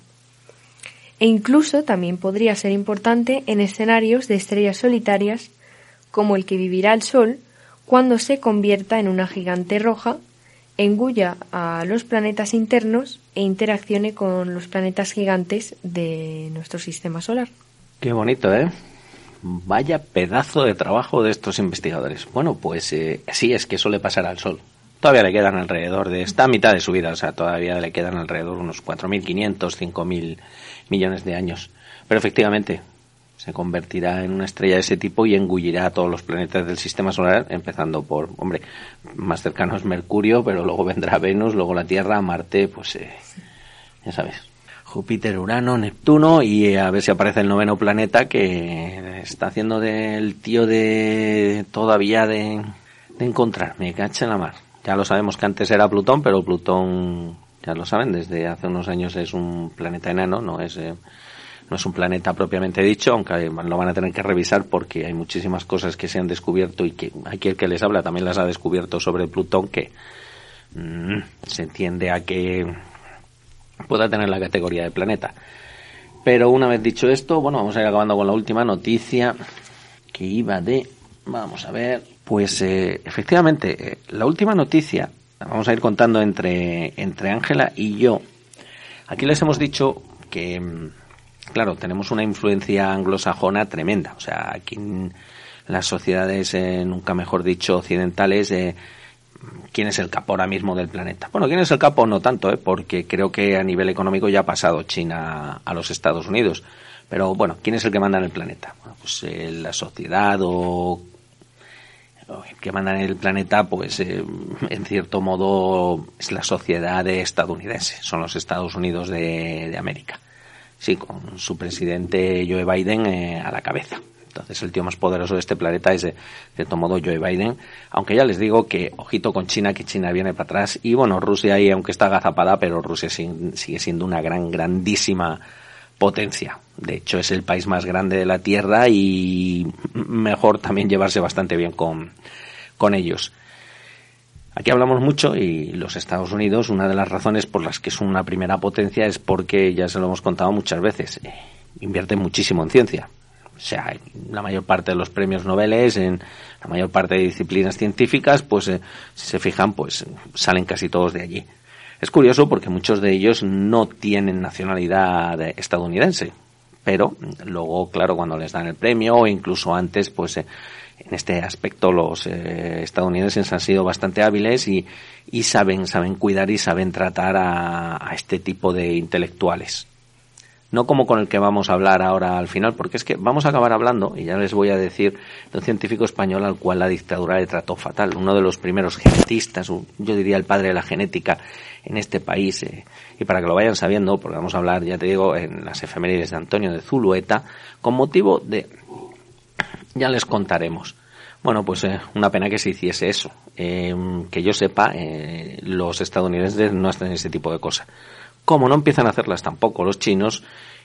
E incluso también podría ser importante en escenarios de estrellas solitarias como el que vivirá el Sol cuando se convierta en una gigante roja, engulla a los planetas internos e interaccione con los planetas gigantes de nuestro sistema solar. Qué bonito, ¿eh? Vaya pedazo de trabajo de estos investigadores. Bueno, pues eh, sí, es que eso le pasará al Sol. Todavía le quedan alrededor de esta mitad de su vida, o sea, todavía le quedan alrededor unos cuatro mil quinientos, cinco mil millones de años. Pero efectivamente, se convertirá en una estrella de ese tipo y engullirá a todos los planetas del sistema solar, empezando por, hombre, más cercano es Mercurio, pero luego vendrá Venus, luego la Tierra, Marte, pues eh, ya sabes, Júpiter, Urano, Neptuno, y a ver si aparece el noveno planeta que está haciendo del tío de todavía de, de encontrar, me cacha en la mar. Ya lo sabemos que antes era Plutón, pero Plutón, ya lo saben, desde hace unos años es un planeta enano, no es eh, no es un planeta propiamente dicho, aunque lo van a tener que revisar porque hay muchísimas cosas que se han descubierto y que aquí el que les habla también las ha descubierto sobre Plutón, que mmm, se entiende a que pueda tener la categoría de planeta. Pero una vez dicho esto, bueno, vamos a ir acabando con la última noticia que iba de, vamos a ver, pues eh, efectivamente, eh, la última noticia, la vamos a ir contando entre entre Ángela y yo. Aquí les hemos dicho que, claro, tenemos una influencia anglosajona tremenda, o sea, aquí en las sociedades, eh, nunca mejor dicho, occidentales, eh, ¿quién es el capo ahora mismo del planeta? Bueno, ¿quién es el capo? No tanto, ¿eh? Porque creo que a nivel económico ya ha pasado China a los Estados Unidos. Pero bueno, ¿quién es el que manda en el planeta? Bueno, pues eh, la sociedad o, o el que manda en el planeta, pues eh, en cierto modo es la sociedad estadounidense, son los Estados Unidos de, de América. Sí, con su presidente Joe Biden eh, a la cabeza. Entonces el tío más poderoso de este planeta es de cierto modo Joe Biden, aunque ya les digo que ojito con China, que China viene para atrás, y bueno, Rusia ahí aunque está agazapada, pero Rusia sigue siendo una gran, grandísima potencia. De hecho es el país más grande de la Tierra y mejor también llevarse bastante bien con, con ellos. Aquí hablamos mucho y los Estados Unidos, una de las razones por las que es una primera potencia es porque, ya se lo hemos contado muchas veces, eh, invierte muchísimo en ciencia. O sea, la mayor parte de los premios Nobel, en la mayor parte de disciplinas científicas, pues eh, si se fijan, pues salen casi todos de allí. Es curioso porque muchos de ellos no tienen nacionalidad estadounidense, pero luego, claro, cuando les dan el premio o incluso antes, pues eh, en este aspecto los eh, estadounidenses han sido bastante hábiles y, y saben, saben cuidar y saben tratar a, a este tipo de intelectuales. No como con el que vamos a hablar ahora al final, porque es que vamos a acabar hablando, y ya les voy a decir, de un científico español al cual la dictadura le trató fatal, uno de los primeros genetistas, yo diría el padre de la genética en este país, eh, y para que lo vayan sabiendo, porque vamos a hablar, ya te digo, en las efemérides de Antonio de Zulueta, con motivo de, ya les contaremos. Bueno, pues eh, una pena que se hiciese eso, eh, que yo sepa, eh, los estadounidenses no hacen ese tipo de cosas. Como no empiezan a hacerlas tampoco los chinos,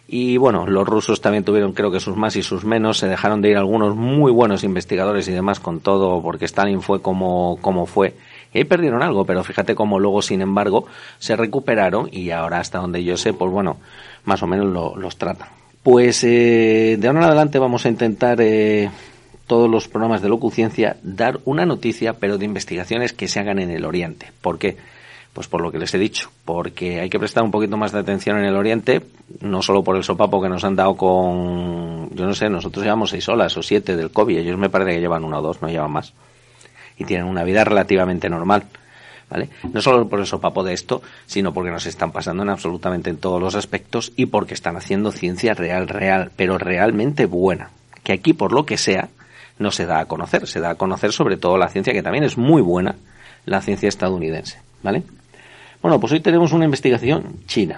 Y bueno, los rusos también tuvieron creo que sus más y sus menos, se dejaron de ir algunos muy buenos investigadores y demás con todo, porque Stalin fue como, como fue. Y ahí perdieron algo, pero fíjate cómo luego, sin embargo, se recuperaron y ahora, hasta donde yo sé, pues bueno, más o menos lo, los tratan. Pues eh, de ahora en adelante vamos a intentar, eh, todos los programas de Locuciencia, dar una noticia, pero de investigaciones que se hagan en el Oriente. ¿Por qué? Pues por lo que les he dicho, porque hay que prestar un poquito más de atención en el Oriente, no solo por el sopapo que nos han dado con, yo no sé, nosotros llevamos seis olas o siete del COVID, ellos me parece que llevan una o dos, no llevan más. Y tienen una vida relativamente normal, ¿vale? No solo por el sopapo de esto, sino porque nos están pasando en absolutamente en todos los aspectos y porque están haciendo ciencia real, real, pero realmente buena, que aquí por lo que sea no se da a conocer, se da a conocer sobre todo la ciencia que también es muy buena, la ciencia estadounidense, ¿vale? Bueno, pues hoy tenemos una investigación china,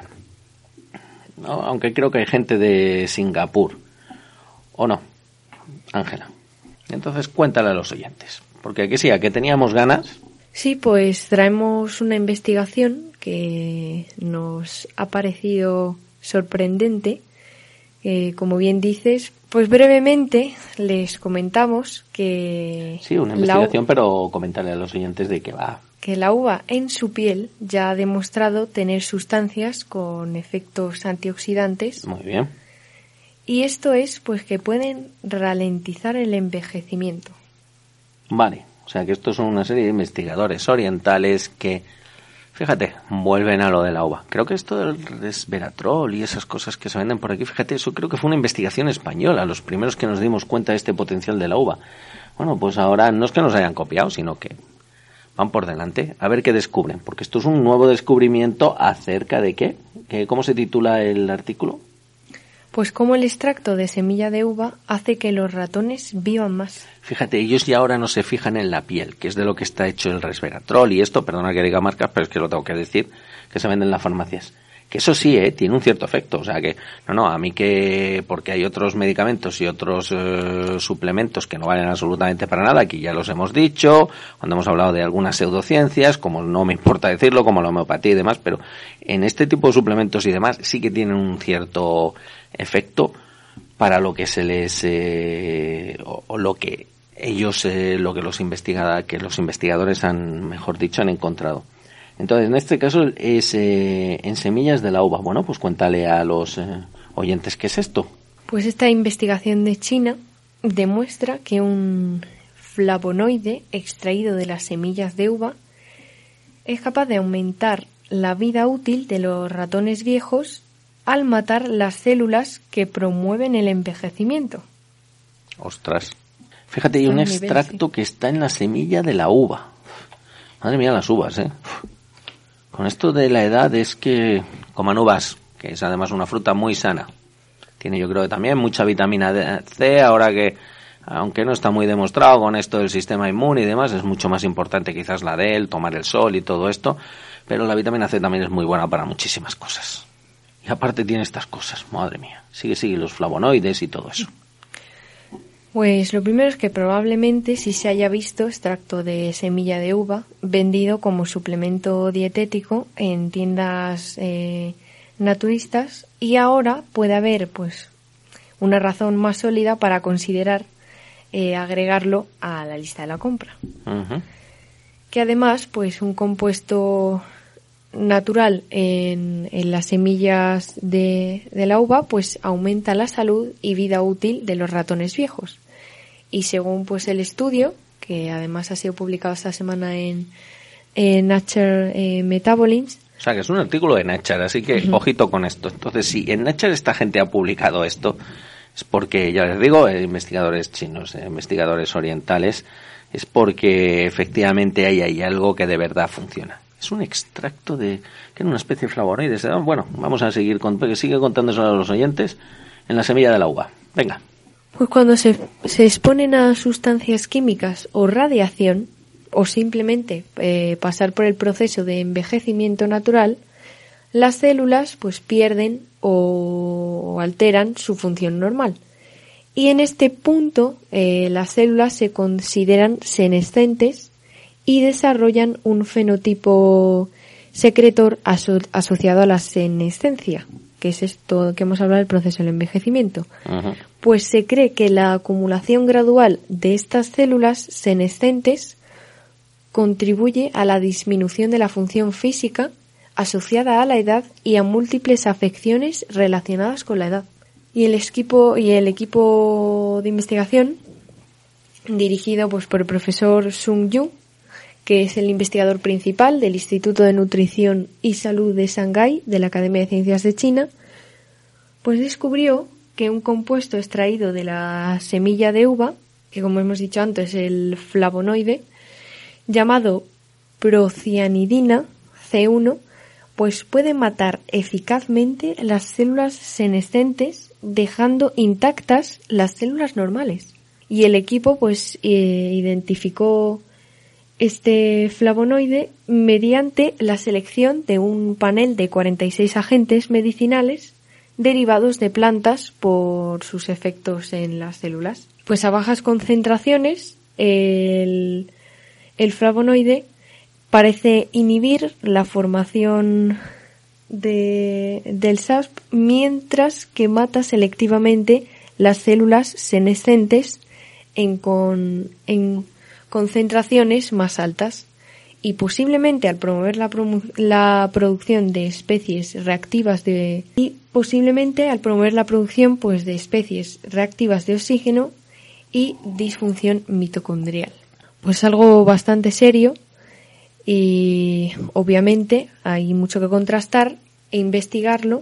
¿no? Aunque creo que hay gente de Singapur, ¿o no, Ángela? Entonces cuéntale a los oyentes, porque aquí sí, a que teníamos ganas. Sí, pues traemos una investigación que nos ha parecido sorprendente. Eh, como bien dices, pues brevemente les comentamos que... Sí, una investigación, la... pero comentarle a los oyentes de qué va. Que la uva en su piel ya ha demostrado tener sustancias con efectos antioxidantes. Muy bien. Y esto es pues que pueden ralentizar el envejecimiento. Vale, o sea que estos son una serie de investigadores orientales que, fíjate, vuelven a lo de la uva. Creo que esto del resveratrol y esas cosas que se venden por aquí, fíjate, eso creo que fue una investigación española, los primeros que nos dimos cuenta de este potencial de la uva. Bueno, pues ahora no es que nos hayan copiado, sino que van por delante a ver qué descubren, porque esto es un nuevo descubrimiento acerca de qué, ¿Qué ¿cómo se titula el artículo? Pues cómo el extracto de semilla de uva hace que los ratones vivan más. Fíjate, ellos ya ahora no se fijan en la piel, que es de lo que está hecho el resveratrol y esto, perdona que diga marcas, pero es que lo tengo que decir, que se venden en las farmacias. Que eso sí, eh, tiene un cierto efecto, o sea que, no, no, a mí que, porque hay otros medicamentos y otros eh, suplementos que no valen absolutamente para nada, aquí ya los hemos dicho, cuando hemos hablado de algunas pseudociencias, como no me importa decirlo, como la homeopatía y demás, pero en este tipo de suplementos y demás sí que tienen un cierto efecto para lo que se les, eh, o, o lo que ellos, eh, lo que los investigada, que los investigadores han, mejor dicho, han encontrado. Entonces, en este caso es eh, en semillas de la uva. Bueno, pues cuéntale a los eh, oyentes qué es esto. Pues esta investigación de China demuestra que un flavonoide extraído de las semillas de uva es capaz de aumentar la vida útil de los ratones viejos al matar las células que promueven el envejecimiento. Ostras. Fíjate, hay un nivel, extracto sí. que está en la semilla de la uva. Madre mía, las uvas, ¿eh? Con esto de la edad es que coman uvas, que es además una fruta muy sana. Tiene yo creo que también mucha vitamina C, ahora que, aunque no está muy demostrado con esto del sistema inmune y demás, es mucho más importante quizás la de él, tomar el sol y todo esto, pero la vitamina C también es muy buena para muchísimas cosas. Y aparte tiene estas cosas, madre mía, sigue, sigue los flavonoides y todo eso. Pues lo primero es que probablemente sí se haya visto extracto de semilla de uva vendido como suplemento dietético en tiendas eh, naturistas y ahora puede haber pues una razón más sólida para considerar eh, agregarlo a la lista de la compra. Uh-huh. Que además pues un compuesto natural en, en las semillas de, de la uva pues aumenta la salud y vida útil de los ratones viejos. Y según pues el estudio, que además ha sido publicado esta semana en, en Nature eh, Metabolism. O sea, que es un artículo de Nature, así que uh-huh. ojito con esto. Entonces, si en Nature esta gente ha publicado esto, es porque, ya les digo, eh, investigadores chinos, eh, investigadores orientales, es porque efectivamente hay, hay algo que de verdad funciona. Es un extracto de, que era una especie de flavonoides. Bueno, vamos a seguir, con, sigue contándoselo a los oyentes, en la semilla de la uva. Venga. Pues cuando se, se exponen a sustancias químicas o radiación, o simplemente eh, pasar por el proceso de envejecimiento natural, las células pues pierden o, o alteran su función normal. Y en este punto eh, las células se consideran senescentes y desarrollan un fenotipo secretor aso- asociado a la senescencia, que es esto que hemos hablado del proceso del envejecimiento. Uh-huh. Pues se cree que la acumulación gradual de estas células senescentes contribuye a la disminución de la función física asociada a la edad y a múltiples afecciones relacionadas con la edad. Y el equipo, y el equipo de investigación, dirigido pues por el profesor Sung Yu, que es el investigador principal del Instituto de Nutrición y Salud de Shanghái de la Academia de Ciencias de China, pues descubrió que un compuesto extraído de la semilla de uva, que como hemos dicho antes, el flavonoide, llamado procianidina C uno, pues puede matar eficazmente las células senescentes, dejando intactas las células normales. Y el equipo pues eh, identificó este flavonoide mediante la selección de un panel de cuarenta y seis agentes medicinales derivados de plantas por sus efectos en las células. Pues a bajas concentraciones el, el flavonoide parece inhibir la formación de, del S A S P, mientras que mata selectivamente las células senescentes en, con, en concentraciones más altas, y posiblemente al promover la, promu- la producción de especies reactivas de y posiblemente al promover la producción pues de especies reactivas de oxígeno y disfunción mitocondrial. Pues algo bastante serio. Y obviamente hay mucho que contrastar e investigarlo,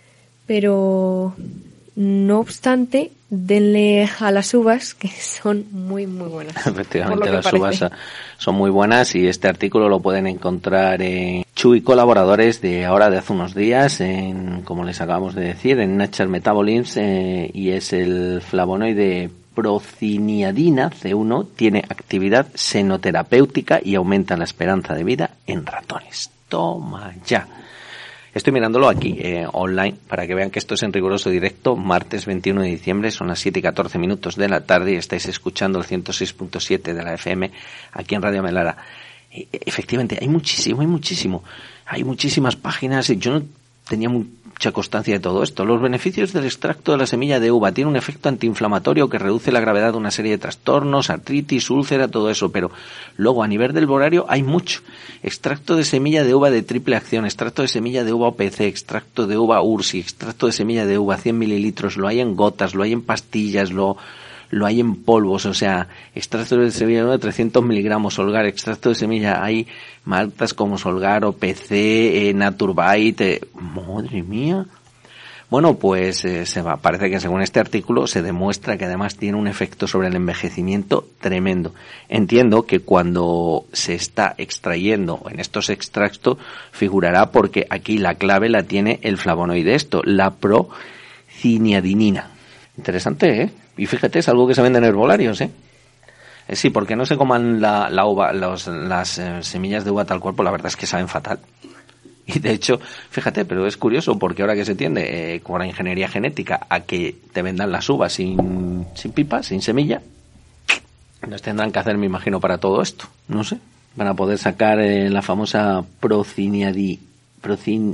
pero no obstante, denle a las uvas, que son muy muy buenas. Efectivamente, las uvas son muy buenas, y este artículo lo pueden encontrar en Chu y colaboradores de ahora de hace unos días, en, como les acabamos de decir, en Nature Metabolism, eh, y es el flavonoide procianidina C uno, tiene actividad senoterapéutica y aumenta la esperanza de vida en ratones. Toma ya. Estoy mirándolo aquí, eh, online, para que vean que esto es en riguroso directo. Martes veintiuno de diciembre, son las siete y catorce minutos de la tarde, y estáis escuchando el ciento seis punto siete de la F M aquí en Radio Melara. E- efectivamente, hay muchísimo, hay muchísimo. Hay muchísimas páginas, y yo no tenía mucha constancia de todo esto. Los beneficios del extracto de la semilla de uva: tiene un efecto antiinflamatorio que reduce la gravedad de una serie de trastornos, artritis, úlcera, todo eso. Pero luego, a nivel del horario, hay mucho. Extracto de semilla de uva de triple acción, extracto de semilla de uva O P C, extracto de uva Ursi, extracto de semilla de uva cien mililitros, lo hay en gotas, lo hay en pastillas, lo lo hay en polvos, o sea, extracto de semilla de uva de trescientos miligramos, Solgar, extracto de semilla, hay maltas como Solgar, O P C, eh, Naturbite, eh, madre mía. Bueno, pues eh, se va, parece que según este artículo se demuestra que además tiene un efecto sobre el envejecimiento tremendo. Entiendo que cuando se está extrayendo en estos extractos figurará, porque aquí la clave la tiene el flavonoide esto, la procianidina. Interesante, ¿eh? Y fíjate, es algo que se vende en herbolarios, ¿eh? eh sí, porque no se coman la, la uva, los, las eh, semillas de uva tal cual, pues la verdad es que saben fatal. Y de hecho, fíjate, pero es curioso, porque ahora que se tiende eh, con la ingeniería genética a que te vendan las uvas sin, sin pipa, sin semilla, nos tendrán que hacer, me imagino, para todo esto. No sé, van a poder sacar eh, la famosa procianidi, procin,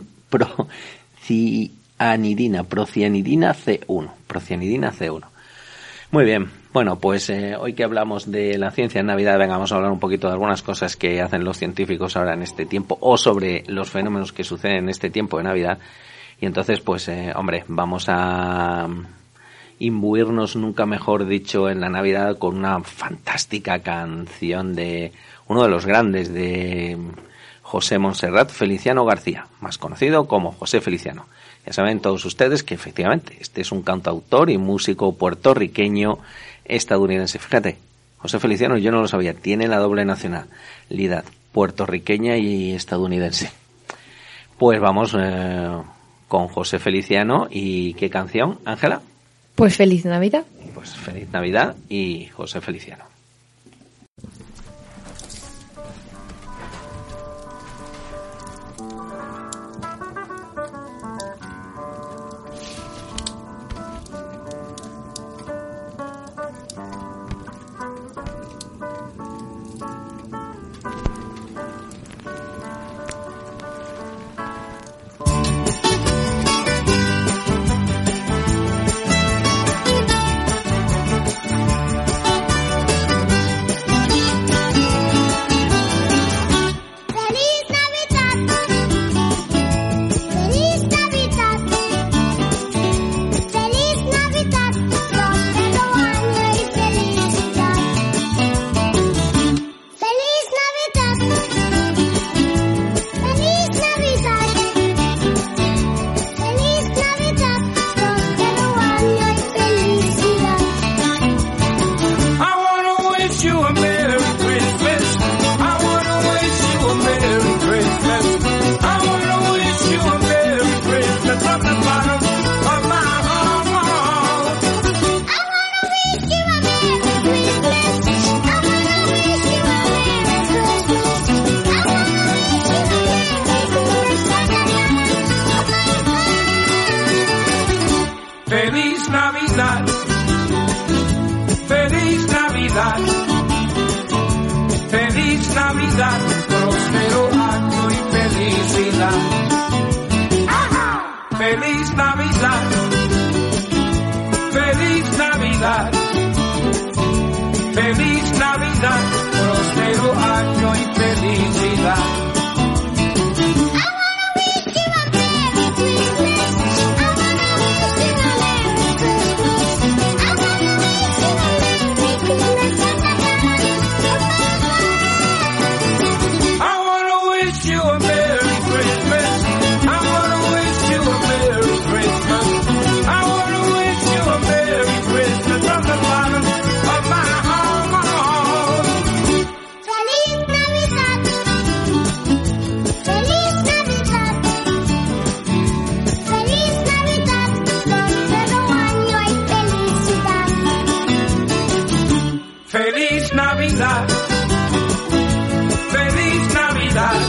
procianidina, procianidina C uno, procianidina C uno. Muy bien, bueno, pues eh, hoy que hablamos de la ciencia en Navidad, venga, vamos a hablar un poquito de algunas cosas que hacen los científicos ahora en este tiempo, o sobre los fenómenos que suceden en este tiempo de Navidad. Y entonces, pues, eh, hombre, vamos a imbuirnos, nunca mejor dicho, en la Navidad con una fantástica canción de uno de los grandes, de José Montserrat Feliciano García, más conocido como José Feliciano. Ya saben todos ustedes que efectivamente este es un cantautor y músico puertorriqueño estadounidense. Fíjate, José Feliciano, yo no lo sabía, tiene la doble nacionalidad, puertorriqueña y estadounidense. Pues vamos eh, con José Feliciano. ¿Y qué canción, Ángela? Pues Feliz Navidad. Pues Feliz Navidad y José Feliciano. Feliz Navidad, feliz Navidad, feliz Navidad, próspero año y felicidad. Feliz Navidad, feliz Navidad, feliz Navidad, próspero año y felicidad. Feliz Navidad, feliz Navidad,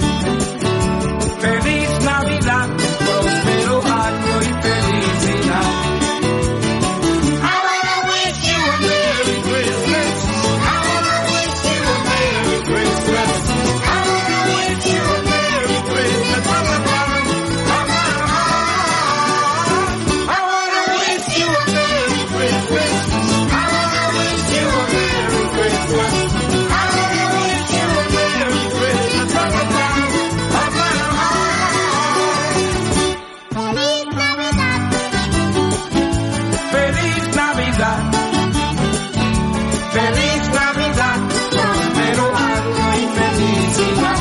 feliz Navidad, próspero año y felicidad. I wanna wish you a Merry Christmas. I wanna wish you a Merry Christmas. I wanna wish you a Merry Christmas from the bottom of my heart. I wanna wish you a Merry Christmas. I wanna wish you a Merry Christmas. I wanna wish you a Merry Christmas from the bottom of my heart. Feliz Navidad, feliz Navidad, próspero año y felicidad.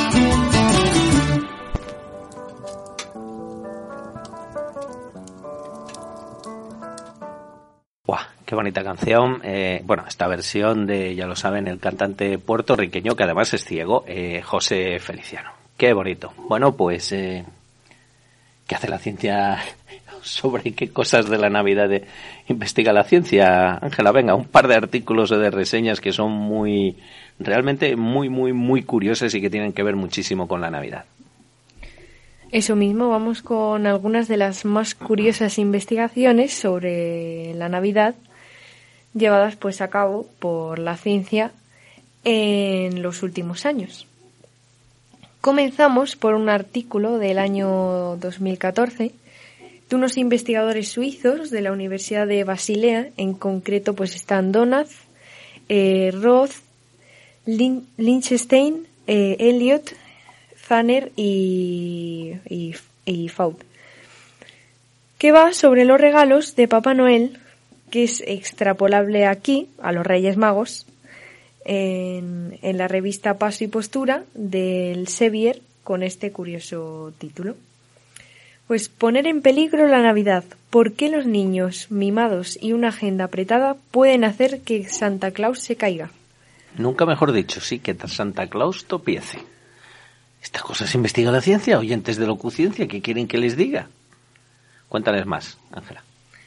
Buah, qué bonita canción. Eh, bueno, esta versión de, ya lo saben, el cantante puertorriqueño, que además es ciego, eh, José Feliciano. Qué bonito. Bueno, pues, eh, ¿qué hace la ciencia sobre qué cosas de la Navidad de, investiga la ciencia? Ángela, venga, un par de artículos o de reseñas que son muy, realmente muy, muy, muy curiosas y que tienen que ver muchísimo con la Navidad. Eso mismo, vamos con algunas de las más curiosas investigaciones sobre la Navidad llevadas pues a cabo por la ciencia en los últimos años. Comenzamos por un artículo del año dos mil catorce de unos investigadores suizos de la Universidad de Basilea, en concreto pues están Donat, eh, Roth, Lin- Lichtenstein, eh, Elliot, Zanner y, y, y Faut, que va sobre los regalos de Papá Noel, que es extrapolable aquí a los Reyes Magos, en, en la revista Paso y Postura del Sevier, con este curioso título. Pues poner en peligro la Navidad. ¿Por qué los niños mimados y una agenda apretada pueden hacer que Santa Claus se caiga? Nunca mejor dicho, sí, que Santa Claus topiece. ¿Estas cosas investiga la ciencia? Oyentes de Locuciencia, ¿qué quieren que les diga? Cuéntales más, Ángela.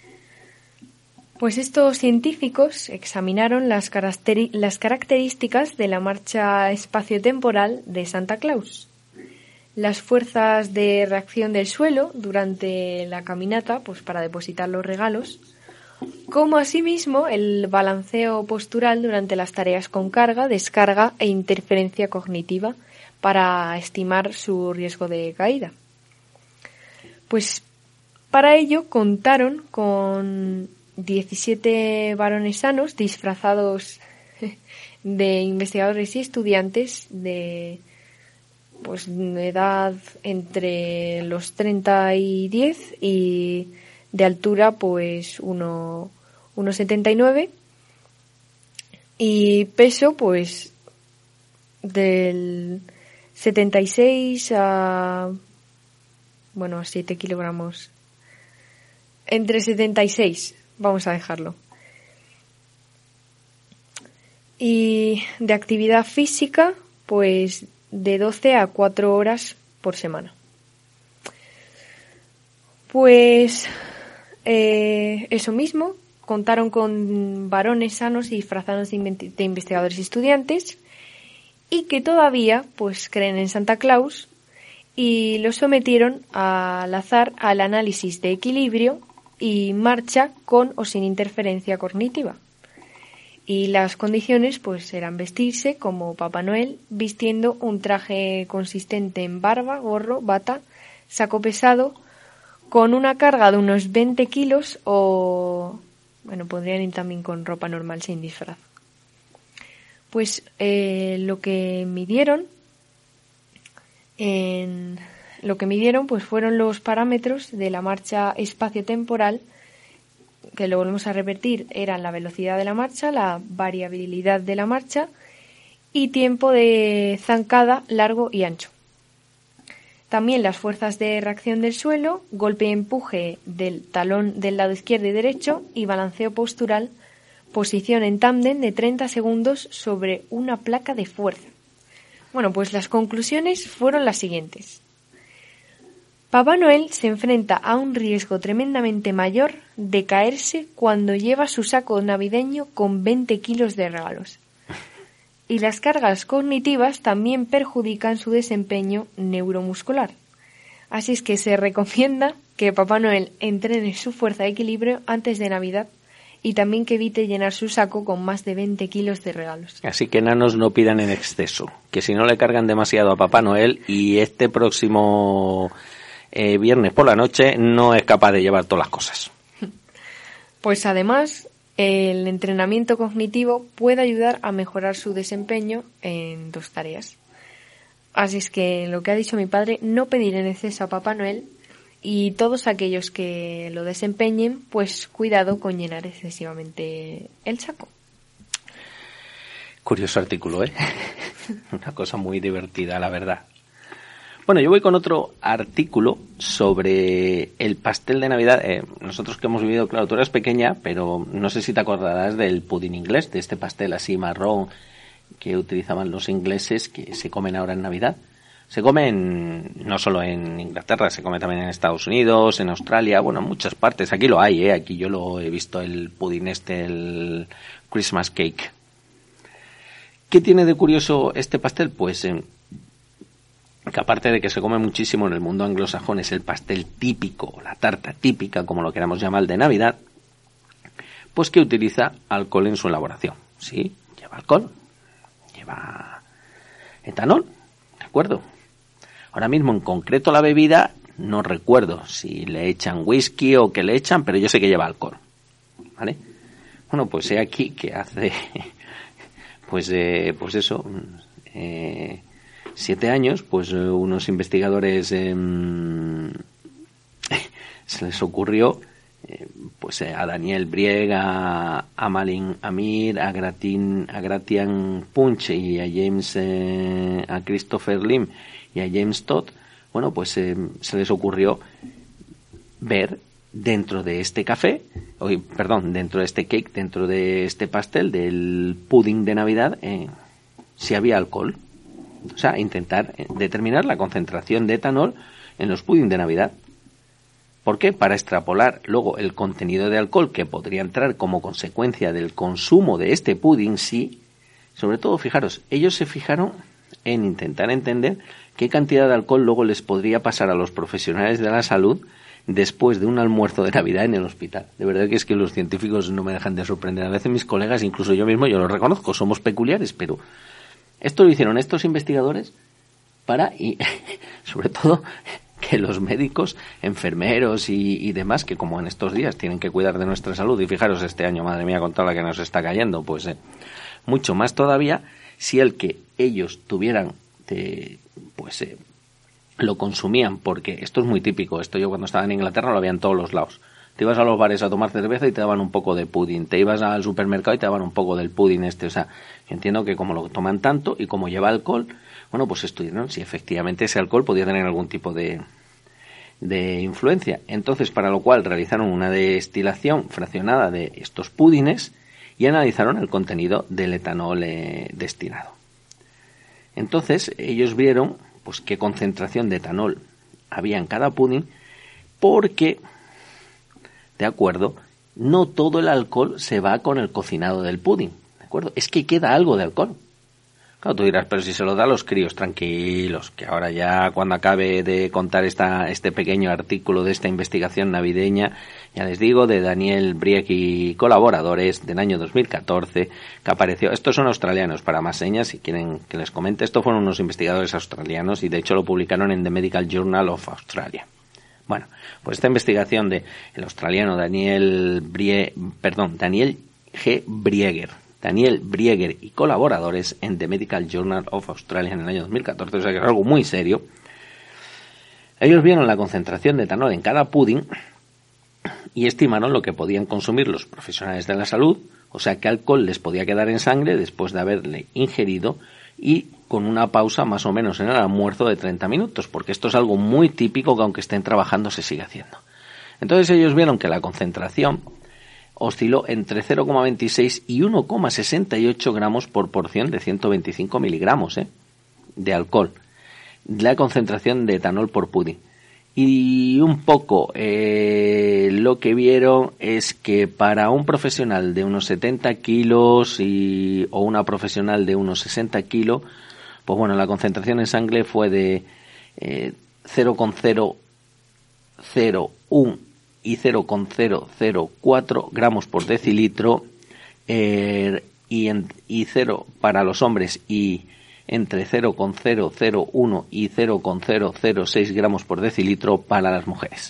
Pues estos científicos examinaron las, caracteri- las características de la marcha espaciotemporal de Santa Claus, las fuerzas de reacción del suelo durante la caminata, pues para depositar los regalos, como asimismo el balanceo postural durante las tareas con carga, descarga e interferencia cognitiva para estimar su riesgo de caída. Pues para ello contaron con diecisiete varones sanos disfrazados de investigadores y estudiantes de pues de edad entre los treinta y diez y de altura pues uno uno setenta y nueve y peso pues del setenta y seis a bueno a siete kilogramos, entre setenta y seis, vamos a dejarlo. Y de actividad física pues de doce a cuatro horas por semana. Pues eh, eso mismo, contaron con varones sanos y disfrazados de, invent- de investigadores y estudiantes, y que todavía pues creen en Santa Claus, y los sometieron al azar al análisis de equilibrio y marcha con o sin interferencia cognitiva. Y las condiciones pues eran vestirse como Papá Noel, vistiendo un traje consistente en barba, gorro, bata, saco pesado, con una carga de unos veinte kilos o, bueno, podrían ir también con ropa normal sin disfraz. Pues eh, lo que midieron, en, lo que midieron pues fueron los parámetros de la marcha espacio-temporal, que lo volvemos a repetir, eran la velocidad de la marcha, la variabilidad de la marcha y tiempo de zancada largo y ancho. También las fuerzas de reacción del suelo, golpe y empuje del talón del lado izquierdo y derecho y balanceo postural, posición en tándem de treinta segundos sobre una placa de fuerza. Bueno, pues las conclusiones fueron las siguientes. Papá Noel se enfrenta a un riesgo tremendamente mayor de caerse cuando lleva su saco navideño con veinte kilos de regalos. Y las cargas cognitivas también perjudican su desempeño neuromuscular. Así es que se recomienda que Papá Noel entrene su fuerza de equilibrio antes de Navidad y también que evite llenar su saco con más de veinte kilos de regalos. Así que enanos no pidan en exceso, que si no le cargan demasiado a Papá Noel y este próximo eh, viernes por la noche no es capaz de llevar todas las cosas. Pues además, el entrenamiento cognitivo puede ayudar a mejorar su desempeño en dos tareas. Así es que lo que ha dicho mi padre, no pedir en exceso a Papá Noel, y todos aquellos que lo desempeñen, pues cuidado con llenar excesivamente el saco. Curioso artículo, ¿eh? Una cosa muy divertida, la verdad. Bueno, yo voy con otro artículo sobre el pastel de Navidad. Eh, nosotros que hemos vivido, claro, tú eres pequeña, pero no sé si te acordarás del pudín inglés, de este pastel así marrón que utilizaban los ingleses, que se comen ahora en Navidad. Se come en, no solo en Inglaterra, se come también en Estados Unidos, en Australia, bueno, en muchas partes. Aquí lo hay, ¿eh? Aquí yo lo he visto, el pudín este, el Christmas cake. ¿Qué tiene de curioso este pastel? Pues eh, que aparte de que se come muchísimo en el mundo anglosajón, es el pastel típico, la tarta típica, como lo queramos llamar, de Navidad, pues que utiliza alcohol en su elaboración. Sí, lleva alcohol, lleva etanol, ¿de acuerdo? Ahora mismo, en concreto, la bebida, no recuerdo si le echan whisky o qué le echan, pero yo sé que lleva alcohol, ¿vale? Bueno, pues he aquí que hace, pues, eh, pues eso, eh, siete años, pues eh, unos investigadores eh, se les ocurrió, eh, pues eh, a Daniel Brieg, a, a Malin Amir, a Gratin, a Gratian Punch y a James, eh, a Christopher Lim y a James Todd, bueno, pues eh, se les ocurrió ver dentro de este café, o, perdón, dentro de este cake, dentro de este pastel, del pudding de Navidad, eh, si había alcohol. O sea, intentar determinar la concentración de etanol en los pudding de Navidad. ¿Por qué? Para extrapolar luego el contenido de alcohol que podría entrar como consecuencia del consumo de este pudding, sí. Sobre todo, fijaros, ellos se fijaron en intentar entender qué cantidad de alcohol luego les podría pasar a los profesionales de la salud después de un almuerzo de Navidad en el hospital. De verdad que es que los científicos no me dejan de sorprender. A veces mis colegas, incluso yo mismo, yo lo reconozco, somos peculiares, pero esto lo hicieron estos investigadores para, y sobre todo, que los médicos, enfermeros y, y demás, que como en estos días tienen que cuidar de nuestra salud, y fijaros este año, madre mía, con toda la que nos está cayendo, pues eh, mucho más todavía, si el que ellos tuvieran, de, pues eh, lo consumían, porque esto es muy típico, esto yo cuando estaba en Inglaterra lo había en todos los lados. Te ibas a los bares a tomar cerveza y te daban un poco de pudding. Te ibas al supermercado y te daban un poco del pudding este. O sea, yo entiendo que como lo toman tanto y como lleva alcohol, bueno, pues estudiaron si efectivamente ese alcohol podía tener algún tipo de, de influencia. Entonces, para lo cual realizaron una destilación fraccionada de estos pudines y analizaron el contenido del etanol eh, destilado. Entonces, ellos vieron pues qué concentración de etanol había en cada pudding, porque, de acuerdo, no todo el alcohol se va con el cocinado del pudding, ¿de acuerdo? Es que queda algo de alcohol. Claro, tú dirás, pero si se lo da a los críos, tranquilos, que ahora ya cuando acabe de contar esta este pequeño artículo de esta investigación navideña, ya les digo, de Daniel Brieg y colaboradores del año dos mil catorce, que apareció, estos son australianos, para más señas, si quieren que les comente, estos fueron unos investigadores australianos y de hecho lo publicaron en The Medical Journal of Australia. Bueno, pues esta investigación de el australiano Daniel Brie, perdón, Daniel G. Brieger, Daniel Brieger y colaboradores en The Medical Journal of Australia en el año dos mil catorce, o sea que es algo muy serio. Ellos vieron la concentración de etanol en cada pudding y estimaron lo que podían consumir los profesionales de la salud, o sea que alcohol les podía quedar en sangre después de haberle ingerido y con una pausa más o menos en el almuerzo de treinta minutos, porque esto es algo muy típico que aunque estén trabajando se sigue haciendo. Entonces ellos vieron que la concentración osciló entre cero coma veintiséis y uno coma sesenta y ocho gramos por porción de ciento veinticinco miligramos ¿eh? de alcohol, la concentración de etanol por pudding. Y un poco eh, lo que vieron es que para un profesional de unos setenta kilos y, o una profesional de unos sesenta kilos, pues bueno, la concentración en sangre fue de eh, cero coma cero cero uno y cero coma cero cero cuatro gramos por decilitro eh, y, en, y cero para los hombres y entre cero coma cero cero uno y cero coma cero cero seis gramos por decilitro para las mujeres.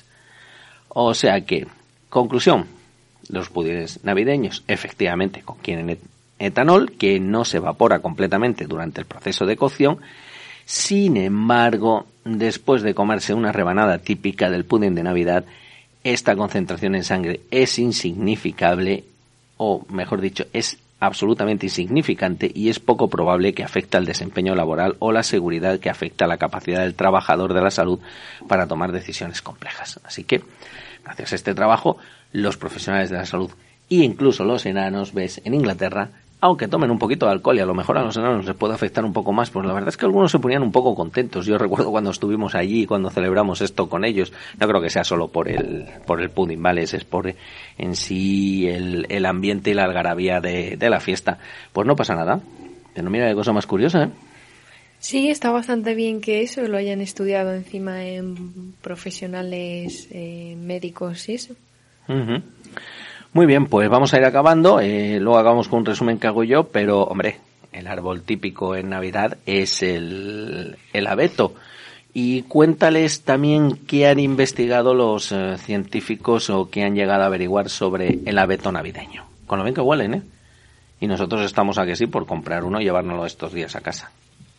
O sea que, conclusión, los pudines navideños efectivamente contienen etanol que no se evapora completamente durante el proceso de cocción. Sin embargo, después de comerse una rebanada típica del pudín de Navidad, esta concentración en sangre es insignificable, o mejor dicho, es absolutamente insignificante y es poco probable que afecte al desempeño laboral o la seguridad, que afecta a la capacidad del trabajador de la salud para tomar decisiones complejas. Así que, gracias a este trabajo, los profesionales de la salud e incluso los enanos, ves, en Inglaterra, aunque tomen un poquito de alcohol y a lo mejor a los enanos les puede afectar un poco más, pues la verdad es que algunos se ponían un poco contentos. Yo recuerdo cuando estuvimos allí, cuando celebramos esto con ellos, no creo que sea solo por el por el pudding, ¿vale? Es por en sí el, el ambiente y la algarabía de, de la fiesta. Pues no pasa nada. Pero mira qué cosa más curiosa, ¿eh? Sí, está bastante bien que eso lo hayan estudiado encima en profesionales eh, médicos y eso. Uh-huh. Muy bien, pues vamos a ir acabando, eh, luego hagamos con un resumen que hago yo, pero hombre, el árbol típico en Navidad es el, el abeto. Y cuéntales también qué han investigado los eh, científicos o qué han llegado a averiguar sobre el abeto navideño. Con lo bien que huelen, ¿eh? Y nosotros estamos a que sí por comprar uno y llevárnoslo estos días a casa.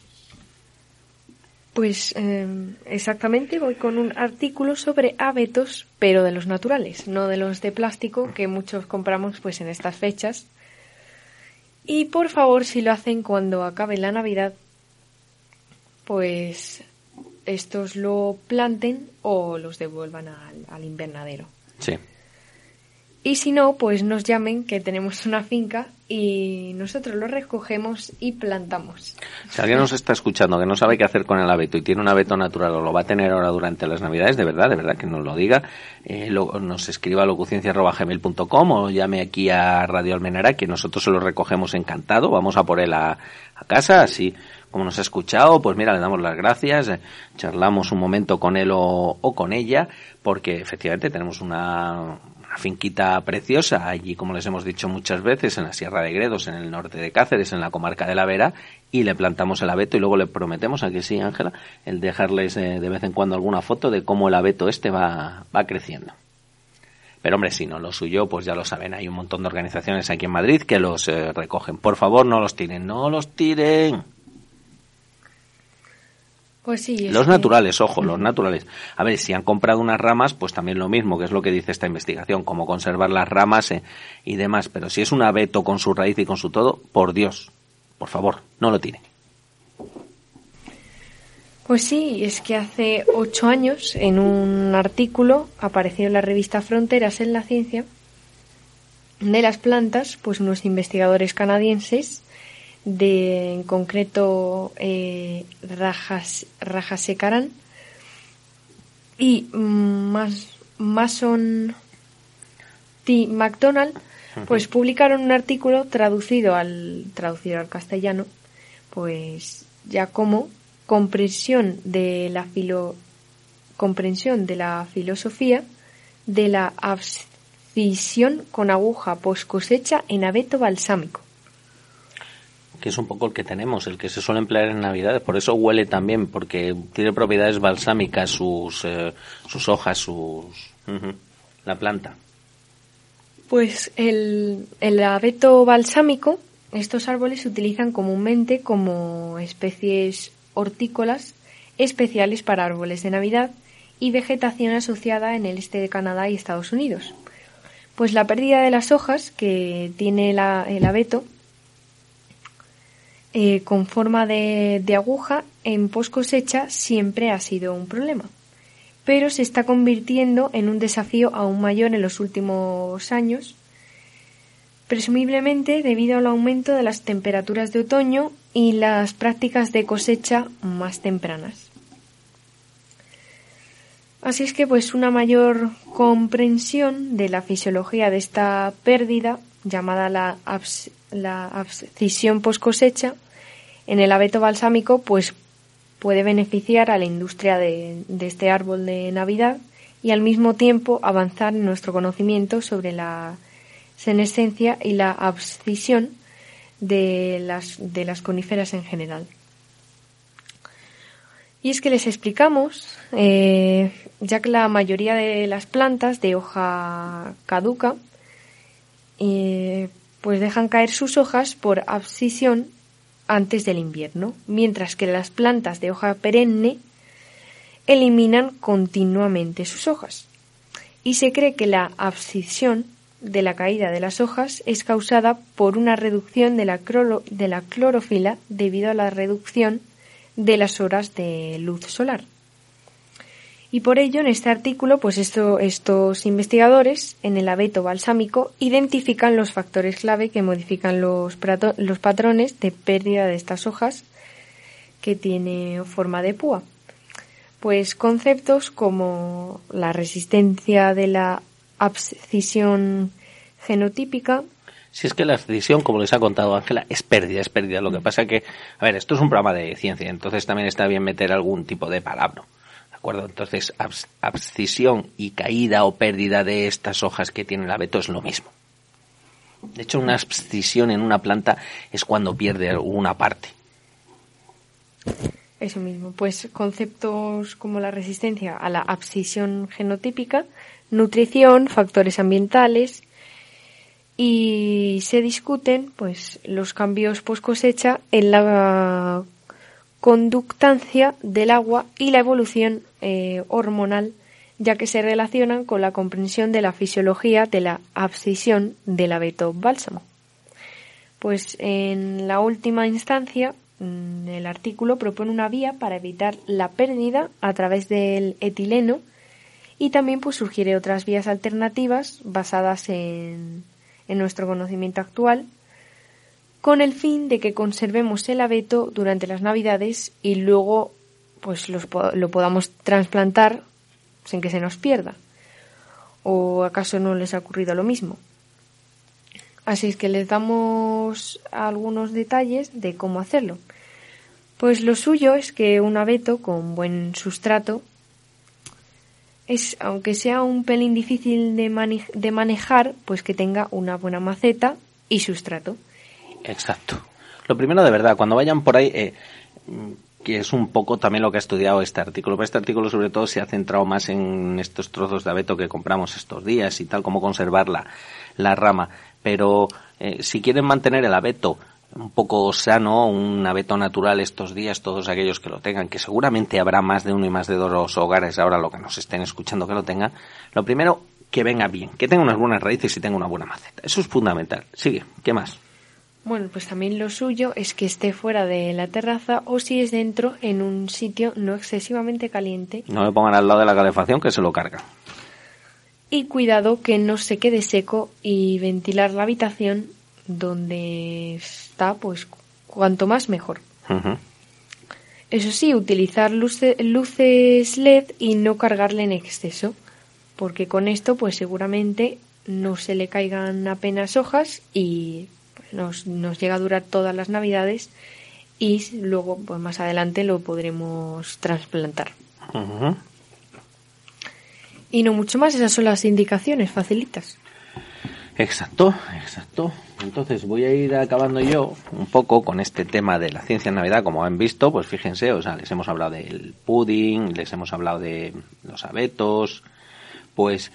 Pues eh, exactamente, voy con un artículo sobre abetos, pero de los naturales, no de los de plástico que muchos compramos pues en estas fechas. Y por favor, si lo hacen cuando acabe la Navidad, pues estos lo planten o los devuelvan al, al invernadero. Sí. Y si no, pues nos llamen, que tenemos una finca y nosotros lo recogemos y plantamos. Si alguien nos está escuchando que no sabe qué hacer con el abeto y tiene un abeto natural o lo va a tener ahora durante las Navidades, de verdad, de verdad, que nos lo diga, eh, lo, nos escriba a locuciencia arroba gmail punto com o llame aquí a Radio Almenara, que nosotros se lo recogemos encantado. Vamos a por él a, a casa, así como nos ha escuchado, pues mira, le damos las gracias, eh, charlamos un momento con él o, o con ella, porque efectivamente tenemos una... finquita preciosa allí, como les hemos dicho muchas veces, en la Sierra de Gredos, en el norte de Cáceres, en la comarca de la Vera, y le plantamos el abeto y luego le prometemos, a que sí, Ángela, el dejarles eh, de vez en cuando alguna foto de cómo el abeto este va, va creciendo. Pero hombre, si no lo suyo, pues ya lo saben, hay un montón de organizaciones aquí en Madrid que los eh, recogen. Por favor, no los tiren, no los tiren. Pues sí, los que... naturales, ojo, los naturales. A ver, si han comprado unas ramas, pues también lo mismo, que es lo que dice esta investigación, cómo conservar las ramas eh, y demás. Pero si es un abeto con su raíz y con su todo, por Dios, por favor, no lo tire. Pues sí, es que hace ocho años, en un artículo, apareció en la revista Fronteras en la Ciencia, de las plantas, pues unos investigadores canadienses, de en concreto eh, Rajas, Rajasekaran y más, Mason T. McDonald, pues publicaron un artículo traducido al traducido al castellano, pues Giacomo, comprensión de la filo, comprensión de la filosofía de la abscisión con aguja post cosecha en abeto balsámico. Que es un poco el que tenemos, el que se suele emplear en Navidad, por eso huele también, porque tiene propiedades balsámicas sus eh, sus hojas, sus uh-huh, la planta. Pues el, el abeto balsámico, estos árboles se utilizan comúnmente como especies hortícolas especiales para árboles de Navidad y vegetación asociada en el este de Canadá y Estados Unidos. Pues la pérdida de las hojas que tiene la, el abeto eh, con forma de, de aguja en post cosecha siempre ha sido un problema, pero se está convirtiendo en un desafío aún mayor en los últimos años, presumiblemente debido al aumento de las temperaturas de otoño y las prácticas de cosecha más tempranas. Así es que pues una mayor comprensión de la fisiología de esta pérdida, llamada la, abs, la abscisión post cosecha, en el abeto balsámico, pues puede beneficiar a la industria de, de este árbol de Navidad y al mismo tiempo avanzar en nuestro conocimiento sobre la senescencia y la abscisión de las, de las coníferas en general. Y es que les explicamos, eh, ya que la mayoría de las plantas de hoja caduca eh, pues dejan caer sus hojas por abscisión antes del invierno, mientras que las plantas de hoja perenne eliminan continuamente sus hojas. Y se cree que la abscisión de la caída de las hojas es causada por una reducción de la, cloro, de la clorofila debido a la reducción de las horas de luz solar. Y por ello, en este artículo, pues esto, estos investigadores en el abeto balsámico identifican los factores clave que modifican los, prato, los patrones de pérdida de estas hojas que tiene forma de púa. Pues conceptos como la resistencia de la abscisión genotípica. Si es que la abscisión, como les ha contado Ángela, es pérdida, es pérdida. Lo que pasa es que, a ver, esto es un programa de ciencia, entonces también está bien meter algún tipo de palabra. ¿De acuerdo? Entonces, abs- abscisión y caída o pérdida de estas hojas que tiene el abeto es lo mismo. De hecho, una abscisión en una planta es cuando pierde una parte. Eso mismo, pues conceptos como la resistencia a la abscisión genotípica, nutrición, factores ambientales, y se discuten pues los cambios post cosecha en la conductancia del agua y la evolución eh, hormonal, ya que se relacionan con la comprensión de la fisiología de la abscisión del abeto bálsamo. Pues en la última instancia, el artículo propone una vía para evitar la pérdida a través del etileno y también pues sugiere otras vías alternativas basadas en, en nuestro conocimiento actual, con el fin de que conservemos el abeto durante las Navidades y luego pues los, lo podamos trasplantar sin que se nos pierda. ¿O acaso no les ha ocurrido lo mismo? Así es que les damos algunos detalles de cómo hacerlo. Pues lo suyo es que un abeto con buen sustrato es, aunque sea un pelín difícil de, mane- de manejar, pues que tenga una buena maceta y sustrato. Exacto. Lo primero, de verdad, cuando vayan por ahí, eh, que es un poco también lo que ha estudiado este artículo, pero este artículo sobre todo se ha centrado más en estos trozos de abeto que compramos estos días y tal, cómo conservar la, la rama. Pero eh, si quieren mantener el abeto un poco sano, un abeto natural estos días, todos aquellos que lo tengan, que seguramente habrá más de uno y más de dos hogares ahora lo que nos estén escuchando que lo tengan, lo primero, que venga bien, que tenga unas buenas raíces y tenga una buena maceta. Eso es fundamental. Sigue, ¿qué más? Bueno, pues también lo suyo es que esté fuera de la terraza o si es dentro en un sitio no excesivamente caliente. No le pongan al lado de la calefacción que se lo carga. Y cuidado que no se quede seco y ventilar la habitación donde está, pues cuanto más mejor. Uh-huh. Eso sí, utilizar luce, luces L E D y no cargarle en exceso, porque con esto pues seguramente no se le caigan apenas hojas y pues, nos, nos llega a durar todas las Navidades y luego pues más adelante lo podremos trasplantar. Uh-huh. Y no mucho más, esas son las indicaciones facilitas. Exacto, exacto. Entonces voy a ir acabando yo un poco con este tema de la ciencia en Navidad. Como han visto, pues fíjense, o sea, les hemos hablado del pudding, les hemos hablado de los abetos, pues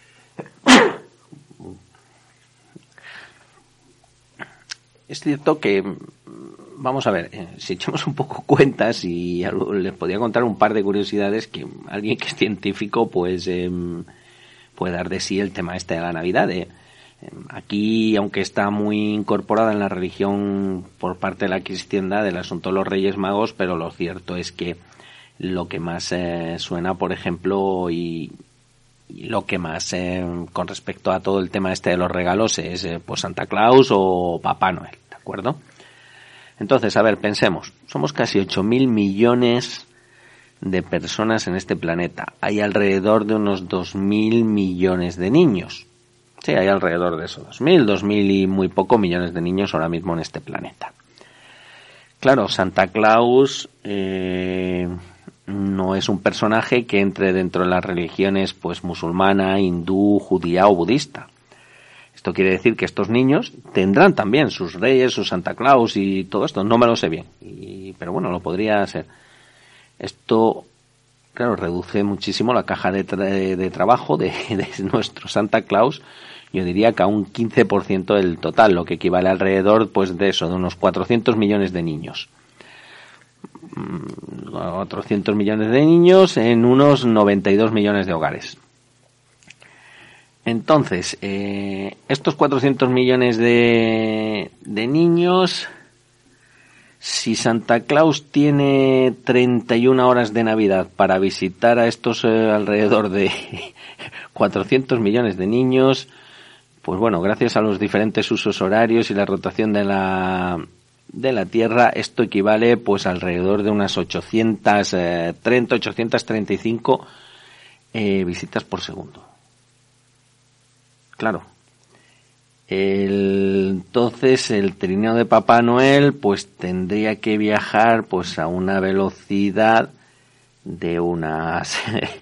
es cierto que, vamos a ver, eh, si echamos un poco cuentas y algo, les podría contar un par de curiosidades que alguien que es científico pues eh, puede dar de sí el tema este de la Navidad. Eh. Aquí, aunque está muy incorporada en la religión por parte de la cristiandad del asunto de los Reyes Magos, pero lo cierto es que lo que más eh, suena, por ejemplo, y, y lo que más eh, con respecto a todo el tema este de los regalos es eh, pues Santa Claus o Papá Noel, ¿de acuerdo? Entonces, a ver, pensemos, somos casi ocho mil millones de personas en este planeta. Hay alrededor de unos dos mil millones de niños. Sí, hay alrededor de eso, dos mil, dos mil y muy poco millones de niños ahora mismo en este planeta. Claro, Santa Claus eh, no es un personaje que entre dentro de las religiones pues musulmana, hindú, judía o budista. Esto quiere decir que estos niños tendrán también sus reyes, sus Santa Claus y todo esto. No me lo sé bien, y, pero bueno, lo podría ser. Esto, claro, reduce muchísimo la caja de, tra- de trabajo de, de nuestro Santa Claus. Yo diría que a un quince por ciento del total, lo que equivale alrededor pues de eso, de unos cuatrocientos millones de niños. cuatrocientos millones de niños en unos noventa y dos millones de hogares. Entonces, eh, estos cuatrocientos millones de, de niños, si Santa Claus tiene treinta y una horas de Navidad para visitar a estos eh, alrededor de cuatrocientos millones de niños, pues bueno, gracias a los diferentes usos horarios y la rotación de la de la Tierra, esto equivale pues alrededor de unas ochocientos treinta, ochocientos treinta y cinco eh, visitas por segundo. Claro. El, entonces el trineo de Papá Noel pues tendría que viajar pues a una velocidad de unas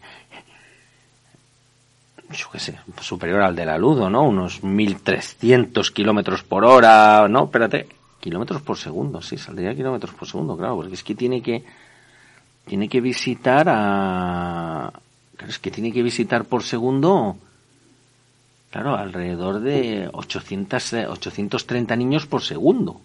yo qué sé, superior al de la luz, ¿o no? Unos mil trescientos kilómetros por hora, no, espérate, kilómetros por segundo, sí, saldría kilómetros por segundo, claro, porque es que tiene que tiene que visitar a claro, es que tiene que visitar por segundo, claro, alrededor de ochocientos, ochocientos treinta niños por segundo.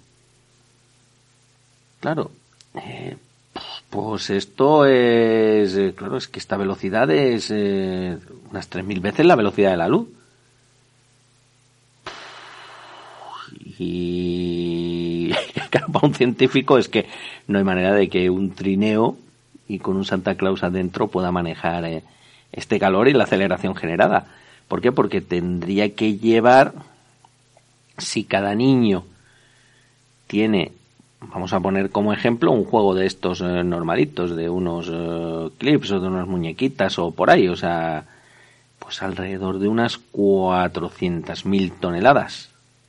Claro, eh, pues esto es, eh, claro, es que esta velocidad es eh, unas tres mil veces la velocidad de la luz. Y claro, para un científico es que no hay manera de que un trineo y con un Santa Claus adentro pueda manejar eh, este calor y la aceleración generada. ¿Por qué? Porque tendría que llevar, si cada niño tiene, vamos a poner como ejemplo, un juego de estos eh, normalitos, de unos eh, clips o de unas muñequitas o por ahí, o sea, pues alrededor de unas cuatrocientas mil toneladas.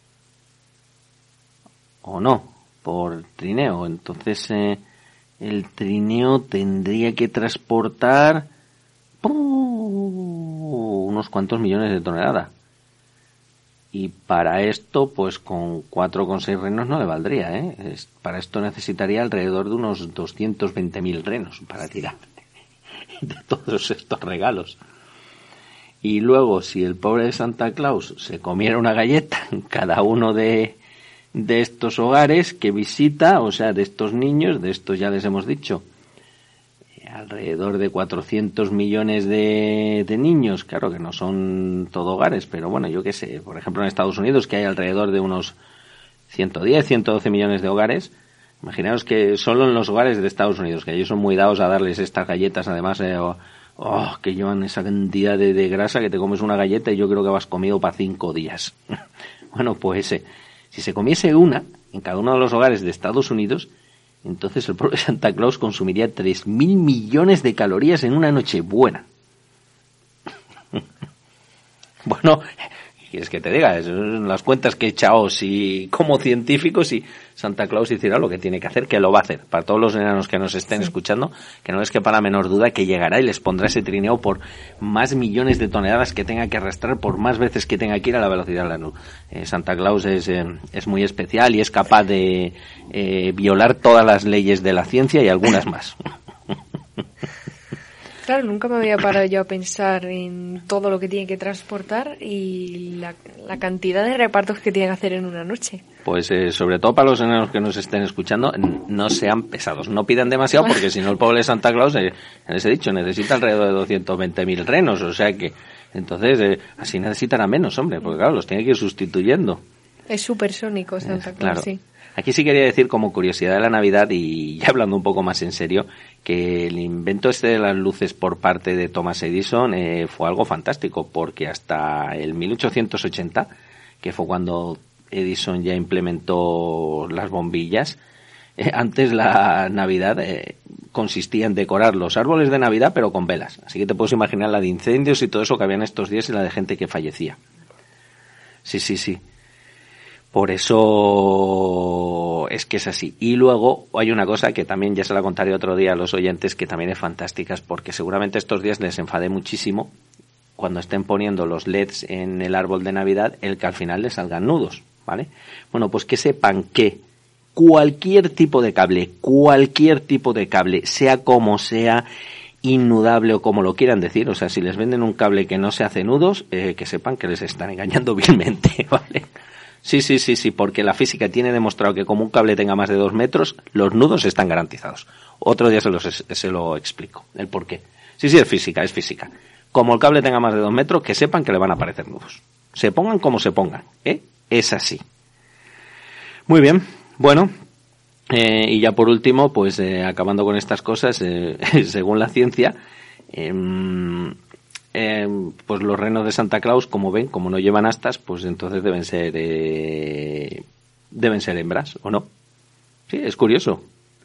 ¿O no? Por trineo. Entonces, eh, el trineo tendría que transportar ¡pum! Unos cuantos millones de toneladas. Y para esto, pues con cuatro coma seis renos no le valdría, ¿eh? Es, para esto necesitaría alrededor de unos doscientos veinte mil renos para tirar de todos estos regalos. Y luego, si el pobre de Santa Claus se comiera una galleta en cada uno de, de estos hogares que visita, o sea, de estos niños, de estos ya les hemos dicho, alrededor de cuatrocientos millones de, de niños, claro que no son todo hogares, pero bueno, yo qué sé, por ejemplo en Estados Unidos, que hay alrededor de unos ciento diez, ciento doce millones de hogares, imaginaos que solo en los hogares de Estados Unidos, que ellos son muy dados a darles estas galletas, además, eh, oh, oh, que llevan esa cantidad de, de grasa que te comes una galleta y yo creo que vas comido para cinco días. Bueno, pues eh, si se comiese una en cada uno de los hogares de Estados Unidos, entonces el propio Santa Claus consumiría tres mil millones de calorías en una noche buena. Bueno, quieres que te diga? Es las cuentas que he echado si, como científico, si Santa Claus hiciera lo que tiene que hacer, que lo va a hacer. Para todos los enanos que nos estén sí. escuchando, que no les quepa la menor duda que llegará y les pondrá ese trineo por más millones de toneladas que tenga que arrastrar, por más veces que tenga que ir a la velocidad de la luz. Eh, Santa Claus es, eh, es muy especial y es capaz de eh, violar todas las leyes de la ciencia y algunas más. Claro, nunca me había parado yo a pensar en todo lo que tiene que transportar y la, la cantidad de repartos que tiene que hacer en una noche. Pues eh, sobre todo para los enanos que nos estén escuchando, no sean pesados, no pidan demasiado porque si no el pobre Santa Claus, eh, les he dicho, necesita alrededor de doscientos veinte mil renos, o sea que entonces eh, así necesitará menos, hombre, porque claro, los tiene que ir sustituyendo. Es supersónico Santa Claus, claro. Sí. Aquí sí quería decir como curiosidad de la Navidad y ya hablando un poco más en serio, que el invento este de las luces por parte de Thomas Edison eh, fue algo fantástico, porque hasta el mil ochocientos ochenta, que fue cuando Edison ya implementó las bombillas, eh, antes la Navidad eh, consistía en decorar los árboles de Navidad pero con velas. Así que te puedes imaginar la de incendios y todo eso que había en estos días y la de gente que fallecía. Sí, sí, sí. Por eso es que es así. Y luego hay una cosa que también ya se la contaré otro día a los oyentes, que también es fantástica, porque seguramente estos días les enfadé muchísimo cuando estén poniendo los L E Ds en el árbol de Navidad, el que al final les salgan nudos, ¿vale? Bueno, pues que sepan que cualquier tipo de cable, cualquier tipo de cable, sea como sea, innudable o como lo quieran decir, o sea, si les venden un cable que no se hace nudos, eh, que sepan que les están engañando vilmente, ¿vale? Sí, sí, sí, sí, porque la física tiene demostrado que como un cable tenga más de dos metros, los nudos están garantizados. Otro día se, los, se lo explico, el por qué. Sí, sí, es física, es física. Como el cable tenga más de dos metros, que sepan que le van a aparecer nudos. Se pongan como se pongan, ¿eh? Es así. Muy bien, bueno, eh, y ya por último, pues eh, acabando con estas cosas, eh, según la ciencia, eh, Eh, pues los renos de Santa Claus, como ven, como no llevan astas, pues entonces deben ser eh, deben ser hembras, ¿o no? Sí, es curioso.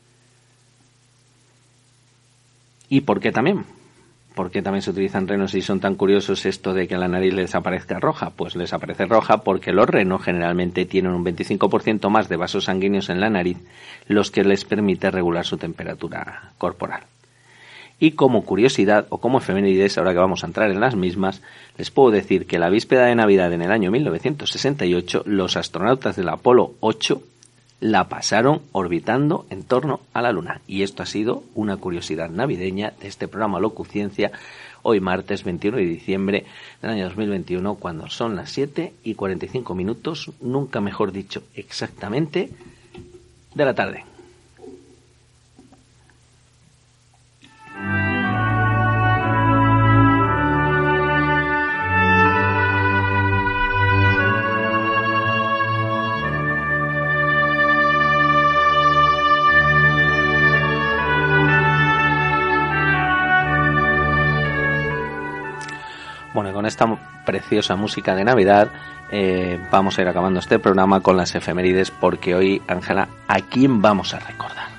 ¿Y por qué también? ¿Por qué también se utilizan renos y son tan curiosos esto de que la nariz les aparezca roja? Pues les aparece roja porque los renos generalmente tienen un veinticinco por ciento más de vasos sanguíneos en la nariz, los que les permite regular su temperatura corporal. Y como curiosidad, o como efemérides, ahora que vamos a entrar en las mismas, les puedo decir que la víspera de Navidad en el año mil novecientos sesenta y ocho, los astronautas del Apolo ocho la pasaron orbitando en torno a la Luna. Y esto ha sido una curiosidad navideña de este programa Locuciencia, hoy martes veintiuno de diciembre del año dos mil veintiuno, cuando son las siete y cuarenta y cinco minutos, nunca mejor dicho, exactamente, de la tarde. Bueno, y con esta preciosa música de Navidad eh, vamos a ir acabando este programa con las efemérides, porque hoy, Ángela, ¿a quién vamos a recordar?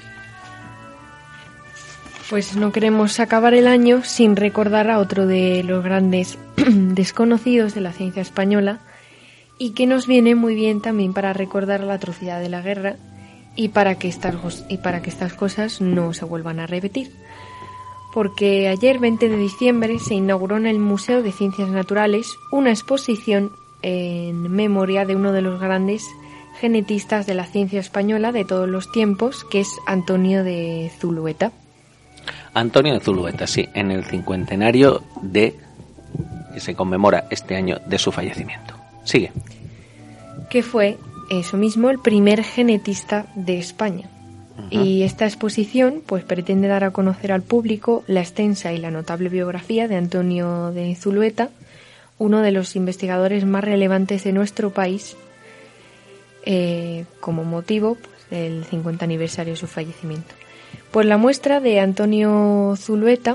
Pues no queremos acabar el año sin recordar a otro de los grandes desconocidos de la ciencia española, y que nos viene muy bien también para recordar la atrocidad de la guerra y para que estas, y para que estas cosas no se vuelvan a repetir. Porque ayer, veinte de diciembre, se inauguró en el Museo de Ciencias Naturales una exposición en memoria de uno de los grandes genetistas de la ciencia española de todos los tiempos, que es Antonio de Zulueta. Antonio de Zulueta, sí, en el cincuentenario de que se conmemora este año de su fallecimiento. Sigue. Que fue, eso mismo, el primer genetista de España. Y esta exposición pues pretende dar a conocer al público la extensa y la notable biografía de Antonio de Zulueta, uno de los investigadores más relevantes de nuestro país, eh, como motivo pues, del cincuenta aniversario de su fallecimiento. Pues la muestra de Antonio Zulueta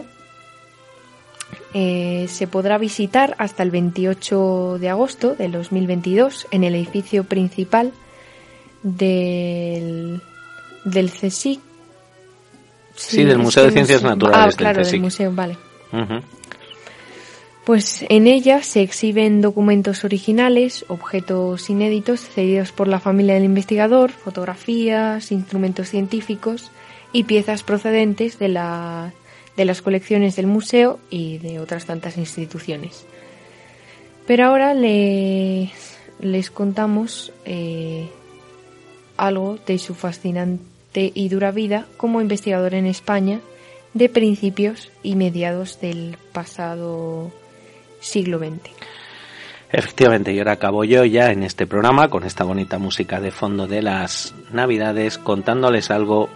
eh, se podrá visitar hasta el veintiocho de agosto del dos mil veintidós en el edificio principal del... del CSIC. Sí, sí, del Museo de Ciencias Naturales. Ah, claro, del, del museo, vale. Uh-huh. Pues en ella se exhiben documentos originales, objetos inéditos cedidos por la familia del investigador, fotografías, instrumentos científicos y piezas procedentes de, la, de las colecciones del museo y de otras tantas instituciones. Pero ahora les, les contamos eh, algo de su fascinante y dura vida como investigador en España de principios y mediados del pasado siglo veinte. Efectivamente, y ahora acabo yo ya en este programa con esta bonita música de fondo de las Navidades, contándoles algo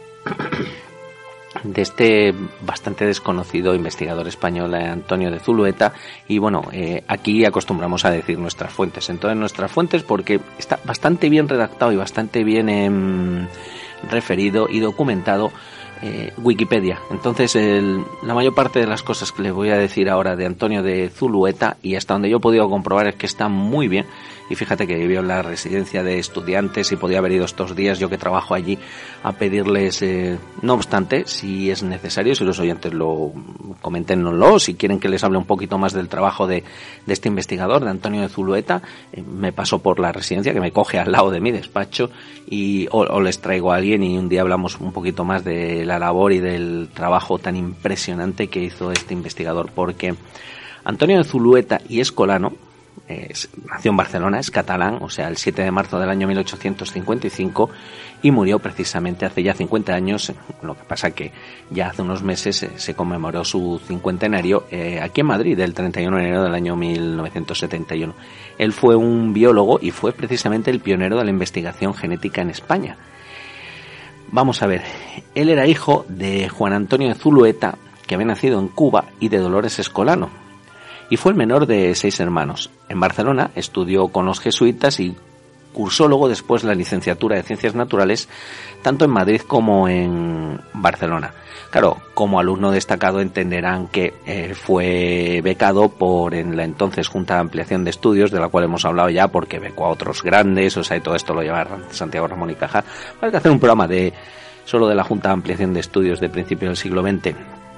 de este bastante desconocido investigador español, Antonio de Zulueta. Y bueno, eh, aquí acostumbramos a decir nuestras fuentes, entonces nuestras fuentes porque está bastante bien redactado y bastante bien eh, referido y documentado Eh, Wikipedia. Entonces el, la mayor parte de las cosas que les voy a decir ahora de Antonio de Zulueta, y hasta donde yo he podido comprobar, es que está muy bien. Y fíjate que vivió en la residencia de estudiantes y podía haber ido estos días, yo que trabajo allí, a pedirles, eh, no obstante, si es necesario, si los oyentes lo coméntenoslo, si quieren que les hable un poquito más del trabajo de, de este investigador, de Antonio de Zulueta, eh, me paso por la residencia que me coge al lado de mi despacho y o, o les traigo a alguien y un día hablamos un poquito más de la labor y del trabajo tan impresionante que hizo este investigador, porque Antonio de Zulueta y Escolano Es, nació en Barcelona, es catalán, o sea, el siete de marzo del año mil ochocientos cincuenta y cinco, y murió precisamente hace ya cincuenta años. Lo que pasa que ya hace unos meses eh, se conmemoró su cincuentenario eh, aquí en Madrid, el treinta y uno de enero del año mil novecientos setenta y uno. Él fue un biólogo y fue precisamente el pionero de la investigación genética en España. Vamos a ver, él era hijo de Juan Antonio de Zulueta, que había nacido en Cuba, y de Dolores Escolano, y fue el menor de seis hermanos. En Barcelona estudió con los jesuitas y cursó luego después la licenciatura de Ciencias Naturales, tanto en Madrid como en Barcelona. Claro, como alumno destacado entenderán que eh, fue becado por en la entonces Junta de Ampliación de Estudios, de la cual hemos hablado ya, porque becó a otros grandes, o sea, y todo esto lo lleva Santiago Ramón y Cajal. Hay que hacer un programa de solo de la Junta de Ampliación de Estudios de principios del siglo veinte,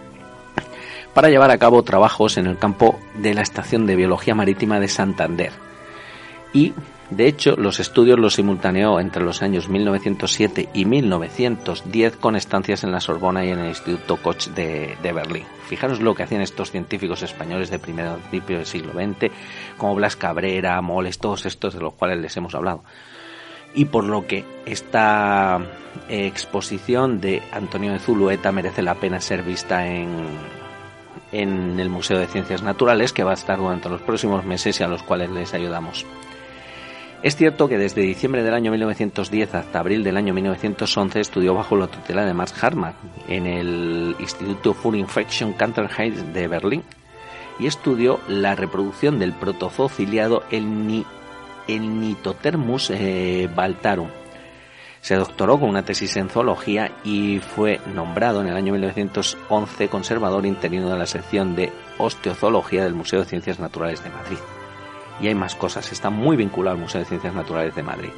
para llevar a cabo trabajos en el campo de la Estación de Biología Marítima de Santander. Y, de hecho, los estudios los simultaneó entre los años mil novecientos siete y mil novecientos diez con estancias en la Sorbona y en el Instituto Koch de, de Berlín. Fijaros lo que hacían estos científicos españoles de principio del siglo veinte, como Blas Cabrera, Moles, todos estos de los cuales les hemos hablado. Y por lo que esta eh, exposición de Antonio de Zulueta merece la pena ser vista en... en el Museo de Ciencias Naturales, que va a estar durante los próximos meses y a los cuales les ayudamos. Es cierto que desde diciembre del año mil novecientos diez hasta abril del año mil novecientos once estudió bajo la tutela de Max Hartmann en el Instituto für Infection Krankheiten de Berlín y estudió la reproducción del protozoo ciliado el, Ni, el Nitothermus eh, baltarum. Se doctoró con una tesis en zoología y fue nombrado en el año mil novecientos once conservador interino de la sección de osteozoología del Museo de Ciencias Naturales de Madrid. Y hay más cosas, está muy vinculado al Museo de Ciencias Naturales de Madrid.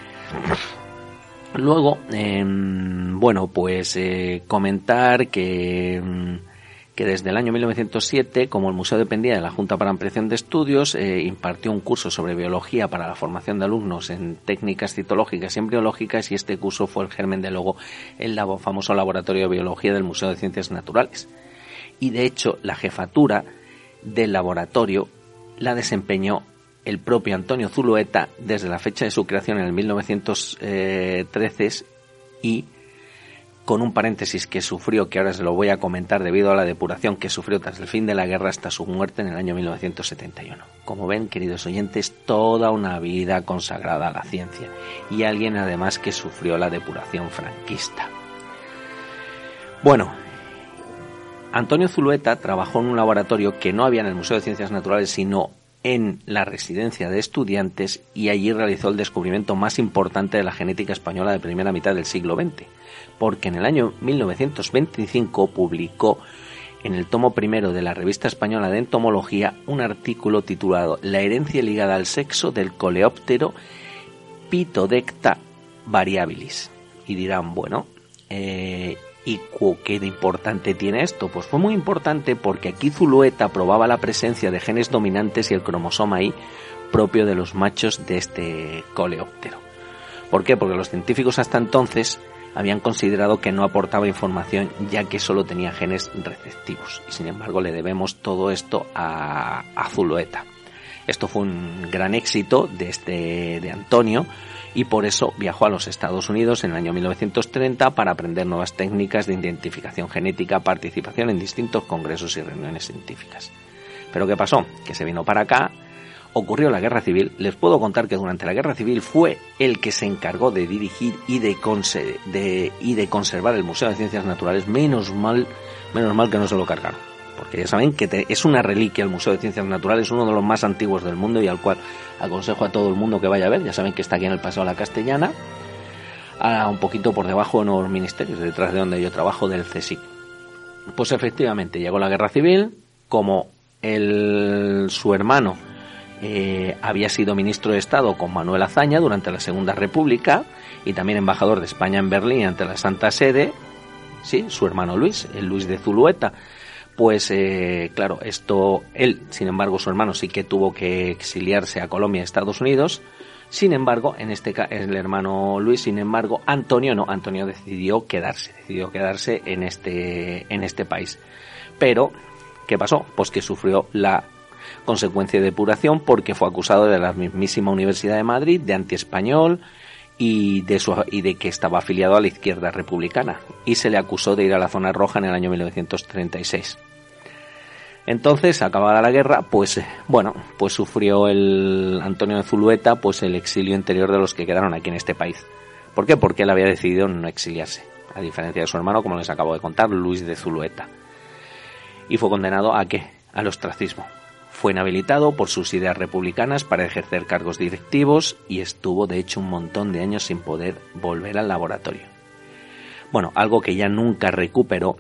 Luego, eh, bueno, pues eh, comentar que... Eh, que desde el año mil novecientos siete, como el museo dependía de la Junta para Ampliación de Estudios, eh, impartió un curso sobre biología para la formación de alumnos en técnicas citológicas y embriológicas, y este curso fue el germen de luego el famoso laboratorio de biología del Museo de Ciencias Naturales. Y de hecho, la jefatura del laboratorio la desempeñó el propio Antonio Zulueta desde la fecha de su creación en el mil novecientos trece y con un paréntesis que sufrió, que ahora se lo voy a comentar, debido a la depuración que sufrió tras el fin de la guerra hasta su muerte en el año mil novecientos setenta y uno. Como ven, queridos oyentes, toda una vida consagrada a la ciencia, y alguien además que sufrió la depuración franquista. Bueno, Antonio Zulueta trabajó en un laboratorio que no había en el Museo de Ciencias Naturales, sino en la residencia de estudiantes, y allí realizó el descubrimiento más importante de la genética española de primera mitad del siglo veinte, porque en el año mil novecientos veinticinco publicó en el tomo primero de la Revista Española de Entomología un artículo titulado La herencia ligada al sexo del coleóptero Pitodecta variabilis. Y dirán, bueno, eh, ¿Y qué de importante tiene esto? Pues fue muy importante porque aquí Zulueta probaba la presencia de genes dominantes y el cromosoma Y propio de los machos de este coleóptero. ¿Por qué? Porque los científicos hasta entonces habían considerado que no aportaba información ya que solo tenía genes receptivos y sin embargo le debemos todo esto a, a Zulueta. Esto fue un gran éxito de, este, de Antonio y por eso viajó a los Estados Unidos en el año mil novecientos treinta para aprender nuevas técnicas de identificación genética, participación en distintos congresos y reuniones científicas. ¿Pero qué pasó? Que se vino para acá. Ocurrió la Guerra Civil. Les puedo contar que durante la Guerra Civil fue el que se encargó de dirigir y de, conser- de, y de conservar el Museo de Ciencias Naturales. Menos mal, menos mal que no se lo cargaron. Porque ya saben que te, es una reliquia el Museo de Ciencias Naturales, uno de los más antiguos del mundo y al cual aconsejo a todo el mundo que vaya a ver. Ya saben que está aquí en el Paseo de la Castellana, a un poquito por debajo de nuevos ministerios, detrás de donde yo trabajo, del CSIC. Pues efectivamente llegó la Guerra Civil, como el, su hermano Eh, había sido ministro de Estado con Manuel Azaña durante la Segunda República y también embajador de España en Berlín ante la Santa Sede, sí, su hermano Luis, el Luis de Zulueta. Pues eh, claro, esto, él, sin embargo, su hermano sí que tuvo que exiliarse a Colombia y Estados Unidos. Sin embargo, en este caso, el hermano Luis, sin embargo, Antonio no, Antonio decidió quedarse, decidió quedarse en este, en este país. Pero, ¿qué pasó? Pues que sufrió la consecuencia de depuración porque fue acusado de la mismísima Universidad de Madrid de antiespañol y de, su, y de que estaba afiliado a la izquierda republicana y se le acusó de ir a la zona roja en el año mil novecientos treinta y seis. Entonces, acabada la guerra, pues bueno, pues sufrió el Antonio de Zulueta pues el exilio interior de los que quedaron aquí en este país. ¿Por qué? Porque él había decidido no exiliarse, a diferencia de su hermano, como les acabo de contar, Luis de Zulueta. Y fue condenado ¿a qué? Al ostracismo. Fue inhabilitado por sus ideas republicanas para ejercer cargos directivos y estuvo de hecho un montón de años sin poder volver al laboratorio. Bueno, algo que ya nunca recuperó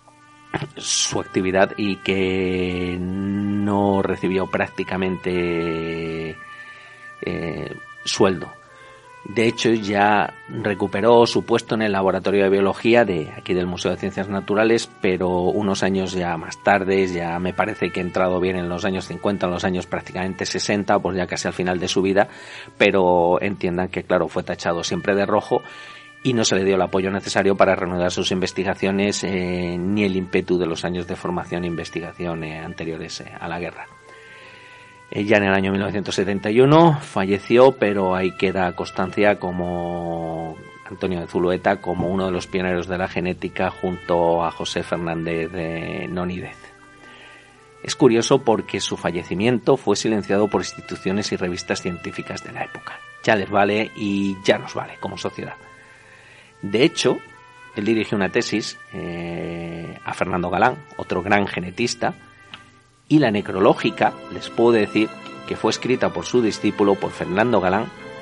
su actividad y que no recibió prácticamente eh, sueldo. De hecho, ya recuperó su puesto en el laboratorio de biología de aquí del Museo de Ciencias Naturales, pero unos años ya más tarde, ya me parece que ha entrado bien en los años cincuenta, en los años prácticamente sesenta, pues ya casi al final de su vida, pero entiendan que, claro, fue tachado siempre de rojo y no se le dio el apoyo necesario para reanudar sus investigaciones, eh, ni el ímpetu de los años de formación e investigación eh, anteriores eh, a la guerra. Ya en el año mil novecientos setenta y uno falleció, pero ahí queda constancia como Antonio de Zulueta como uno de los pioneros de la genética junto a José Fernández de Nonídez. Es curioso porque su fallecimiento fue silenciado por instituciones y revistas científicas de la época. Ya les vale y ya nos vale como sociedad. De hecho, él dirigió una tesis eh, a Fernando Galán, otro gran genetista, y la necrológica, les puedo decir que fue escrita por su discípulo, por Fernando Galán,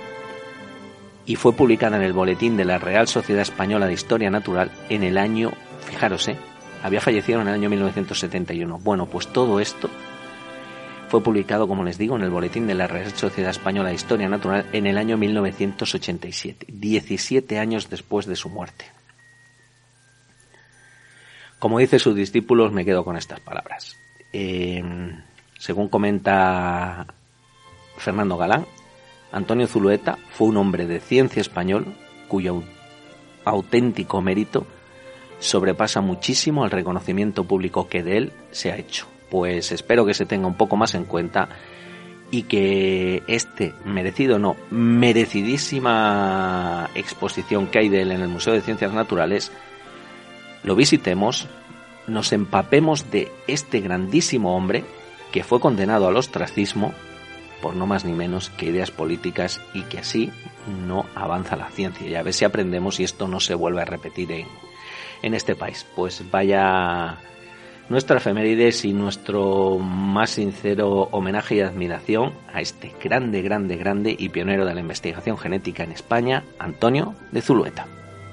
y fue publicada en el Boletín de la Real Sociedad Española de Historia Natural en el año, fijaros, eh, había fallecido en el año mil novecientos setenta y uno. Bueno, pues todo esto fue publicado, como les digo, en el Boletín de la Real Sociedad Española de Historia Natural en el año mil novecientos ochenta y siete, diecisiete años después de su muerte. Como dice sus discípulos, me quedo con estas palabras. Eh, según comenta Fernando Galán, Antonio Zulueta fue un hombre de ciencia español cuyo auténtico mérito sobrepasa muchísimo el reconocimiento público que de él se ha hecho. Pues espero que se tenga un poco más en cuenta y que este merecido, no, merecidísima exposición que hay de él en el Museo de Ciencias Naturales lo visitemos, nos empapemos de este grandísimo hombre que fue condenado al ostracismo por no más ni menos que ideas políticas y que así no avanza la ciencia. Y a ver si aprendemos y esto no se vuelve a repetir en, en este país. Pues vaya nuestra efemérides y nuestro más sincero homenaje y admiración a este grande, grande, grande y pionero de la investigación genética en España, Antonio de Zulueta.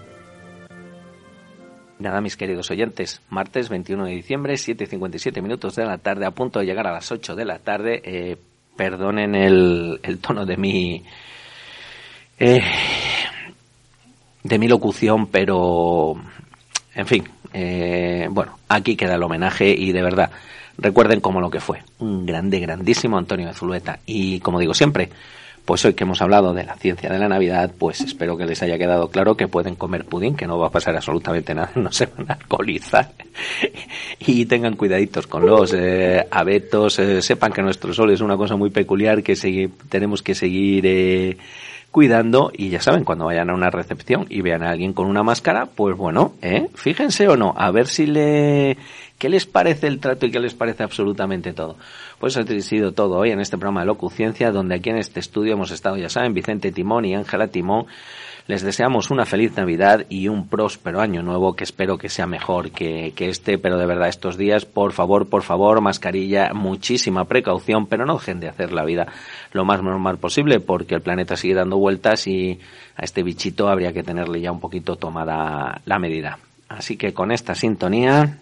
Nada, mis queridos oyentes, martes veintiuno de diciembre, siete y cincuenta y siete minutos de la tarde, a punto de llegar a las ocho de la tarde. Eh, perdonen el, el tono de mi eh, de mi locución, pero En fin, eh, bueno, aquí queda el homenaje y de verdad, recuerden como lo que fue, un grande, grandísimo Antonio de Zulueta. Y como digo siempre, pues hoy que hemos hablado de la ciencia de la Navidad, pues espero que les haya quedado claro que pueden comer pudín, que no va a pasar absolutamente nada, no se van a alcoholizar. Y tengan cuidaditos con los eh, abetos, eh, sepan que nuestro sol es una cosa muy peculiar que segui- tenemos que seguir eh, cuidando, y ya saben, cuando vayan a una recepción y vean a alguien con una máscara, pues bueno, eh, fíjense o no, a ver si le... ¿Qué les parece el trato y qué les parece absolutamente todo? Pues ha sido todo hoy en este programa de Locuciencia, donde aquí en este estudio hemos estado, ya saben, Vicente Timón y Ángela Timón. Les deseamos una feliz Navidad y un próspero año nuevo, que espero que sea mejor que, que este, pero de verdad estos días, por favor, por favor, mascarilla, muchísima precaución, pero no dejen de hacer la vida lo más normal posible, porque el planeta sigue dando vueltas y a este bichito habría que tenerle ya un poquito tomada la medida. Así que con esta sintonía...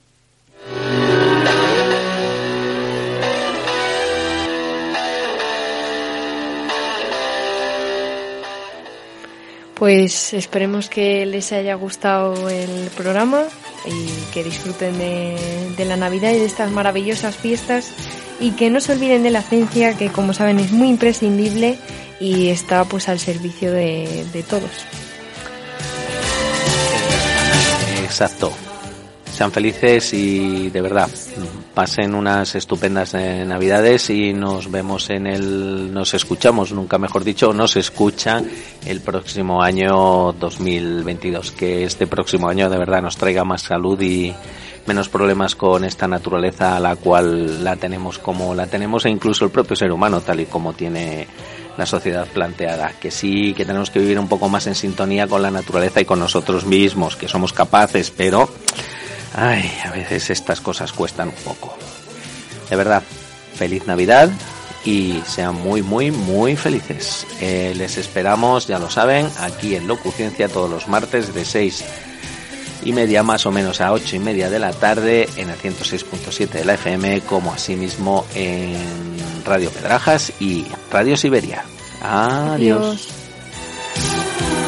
Pues esperemos que les haya gustado el programa y que disfruten de, de la Navidad y de estas maravillosas fiestas, y que no se olviden de la ciencia, que como saben es muy imprescindible y está pues al servicio de, de todos. Exacto. Sean felices y de verdad pasen unas estupendas eh, Navidades, y nos vemos en el, nos escuchamos, nunca mejor dicho, nos escucha el próximo año dos mil veintidós, que este próximo año de verdad nos traiga más salud y menos problemas con esta naturaleza a la cual la tenemos como la tenemos, e incluso el propio ser humano tal y como tiene la sociedad planteada, que sí, que tenemos que vivir un poco más en sintonía con la naturaleza y con nosotros mismos, que somos capaces, pero ay, a veces estas cosas cuestan un poco. De verdad, feliz Navidad y sean muy, muy, muy felices. Eh, les esperamos, ya lo saben, aquí en Locuciencia todos los martes de seis y media más o menos a ocho y media de la tarde en el ciento seis punto siete de la F M, como asimismo en Radio Pedrajas y Radio Siberia. Adiós. Adiós.